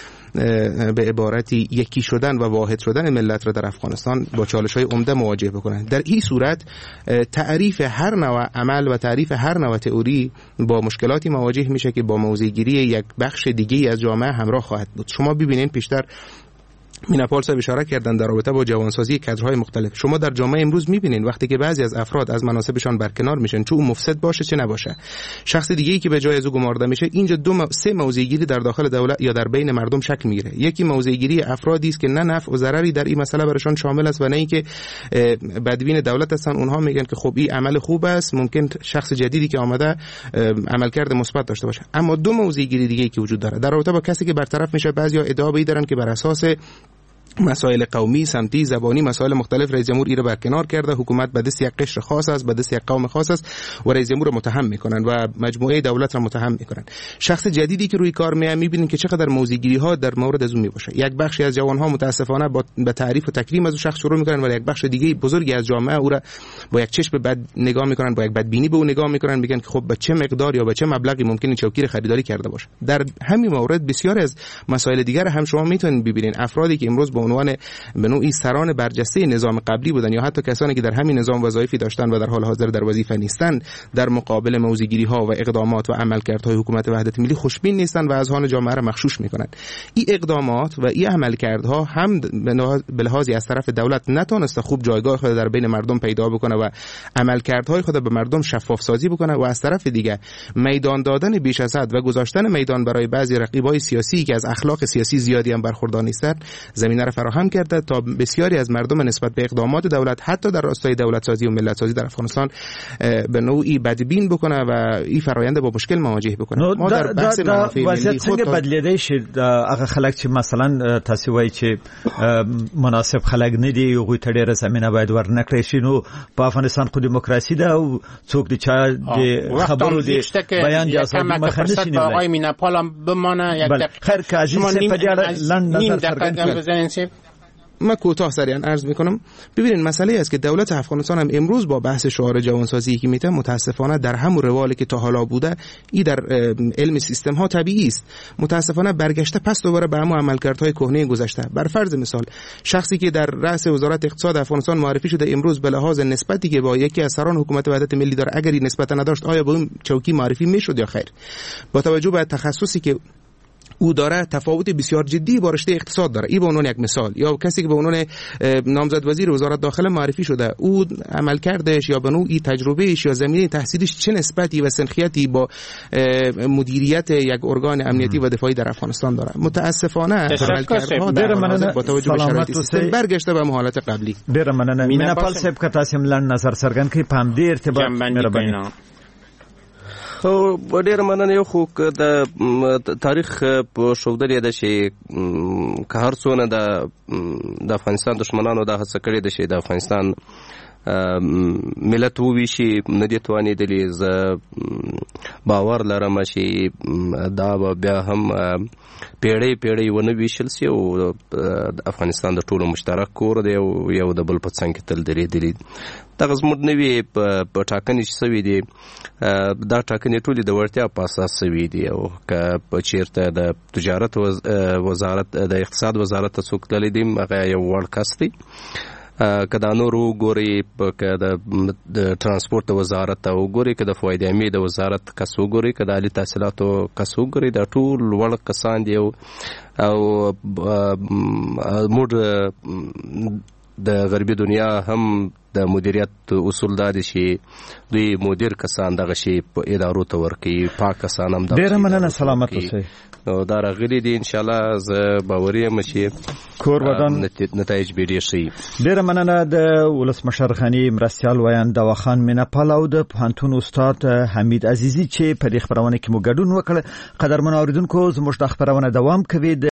به عبارتی یکی شدن و واحد شدن ملت را در افغانستان با چالش‌های عمده مواجه بکنند. در این صورت تعریف هر نوع عمل و تعریف هر نوع تئوری با مشکلاتی مواجه میشه که با موضع‌گیری یک بخش دیگه‌ای از جامعه همراه خواهد بود. شما ببینید پیشتر میناپال صاحب اشاره کردن در رابطه با جوانسازی کادرهای مختلف. شما در جامعه امروز میبینید وقتی که بعضی از افراد از مناصبشان برکنار میشن، چه اون مفسد باشه چه نباشه، شخص دیگه‌ای که به جای از او گمارده میشه، اینجا دو م... سه موضع‌گیری در داخل دولت یا در بین مردم شکل میگیره. یکی موضع‌گیری افرادی است که نه نفع و ضرری در این مسئله برشان شامل است و نه اینکه بدبین دولت هستن. اونها میگن که خب این عمل خوب است، ممکن شخص جدیدی که آمده عملکرد مثبت داشته باشه. اما دو موضع‌گیری دیگه‌ای که وجود داره در رابطه با کسی که برطرف میشه، بعضیا ادعا به دارن که بر اساس مسائل قومی، سمتی، زبانی، مسائل مختلف رئیس جمهور ایره برکنار کرده، حکومت به دست یک قشر خاص است، به دست یک قوم خاص است و رئیس جمهور رو متهم میکنن و مجموعه دولت را متهم میکنن. شخص جدیدی که روی کار میاد میبینین که چقدر موضع‌گیری ها در مورد از اون میباشه. یک بخشی از جوان ها متاسفانه با به تعریف و تکریم از اون شخص شروع میکنن و یک بخش دیگه بزرگی از جامعه او را با یک چشم بد نگاه میکنن، با یک بدبینی به اون نگاه میکنن، میگن که خب به چه مقدار یا به چه مبلغی ممکنه چوکیر خریداری کرده باشه. در همین مورد بسیار از مسائل دیگر هم شما میتونید ببینین افرادی که امروز به عنوان به نوعی سران برجسته نظام قبلی بودن یا حتی کسانی که در همین نظام وظایفی داشتن و در حال حاضر در وظیفه نیستن، در مقابل موضع‌گیری ها و اقدامات و عملکردهای حکومت وحدت ملی خوشبین نیستن و اذهان جامعه را مغشوش میکنند. این اقدامات و این عملکردها هم به لحاظی از طرف دولت نتونسته خوب جایگاه خود در بین مردم پیدا بکنه و عملکردهای خود به مردم شفاف سازی بکنه و از طرف دیگه میدان دادن بیش از حد و گذاشتن میدان برای بعضی رقیبای سیاسی که از اخلاق سیاسی زیادی هم برخوردار نیستند زمینه را فراهم کرده تا بسیاری از مردم نسبت به اقدامات دولت حتی در راستای دولت سازی و ملت سازی در افغانستان به نوعی بدبین بکنه و این فرآیند با مشکل مواجه بکنه. ما در بحث منافع ملی خود څنګه بدلیدای شي هغه خلک چې مثلا تاسو وایي چې مناسب خلک نه دي او غوي تړي زمينه باید ورنکړي شي. نو په افغانستان خو دیموکراسي ده او څوک د چا د خبرو دی بیان جاسو مخنث نه آقای میناپال هم بمانه یک دقیقه خیر که عزیز په دې لند نظر څرګند ما کوتاه سریعا عرض میکنم. ببینید مسئله است که دولت افغانستان هم امروز با بحث شعار جوانسازی که میته متاسفانه در همون روالی که تا حالا بوده این در علم سیستم ها طبیعی است، متاسفانه برگشته پس دوباره به همون عملکردهای کهنه گذشته. بر فرض مثال شخصی که در رأس وزارت اقتصاد افغانستان معرفی شده امروز به لحاظ نسبتی که با یکی از سران حکومت وحدت ملی داره اگر این نسبت نداشت آیا به اون چوکی معرفی میشد یا خیر؟ با توجه به تخصصی که او داره تفاوت بسیار جدی با رشته اقتصاد داره. این به عنوان یک مثال. یا کسی که به عنوان نامزد وزیر وزارت داخله معرفی شده او عملکردش یا به نوعی تجربهش یا زمینه تحصیلیش چه نسبتی و سنخیتی با مدیریت یک ارگان امنیتی و دفاعی در افغانستان داره. متاسفانه عملکردها در حال با توجه به شرایط سیستم برگشته به حالت قبلی. ډیر مننه. میناپال صاحب که تاسو ملن نظر څرګند کړئ په دې ارتباط مهرباني. خو ډېر مننه. یو خو د تاریخ په ښودلې ده چې که هر څونه د د افغانستان دښمنانو دا هڅه کړې ده چې د افغانستان ملت وویشي نه دي توانېدلي. زه باور لرم چې دا به بیا هم پیړۍ پیړۍ ونه ویشل سي او د افغانستان د ټولو مشترک کور دی او یو د بل په څنګ کې تل درېدلي. دغه زموږ نوي په ټاکنې چې سوي دي دا ټاکنې ټولې د وړتیا په اساس سوي دي او که په چیرته د تجارت وزارت د اقتصاد وزارت ته څوک تللی دي هغه یو وړ کس دی. که دا نور وګورئ که د ترانسپورت وزارت ته وګورئ که د فواید عامې د وزارت کس وګورئ که د عالي تحصیلاتو کس وګورئ دا ټول لوړ کسان دي او موږ د غربي دنیا هم د مدیریت اصول دا دي چې دوی مدیر کسان دغه شی په ادارو ته ورکوي، پاک کسان هم ډېره مننه، سلامت اوسئ. نو دا راغلي دي، انشاءالله زه باوري یم چې کور ودان نتایج به ډېر ښه وي. ډېره مننه د ولسمشر غني مرستیال ویان دواخان میناپال او د پوهنتون استاد حمید عزیزي چې په دې خبرونه کې مو ګډون وکړ. قدرمنو اوریدونکو، زموږ د خبرونه دوام کوي.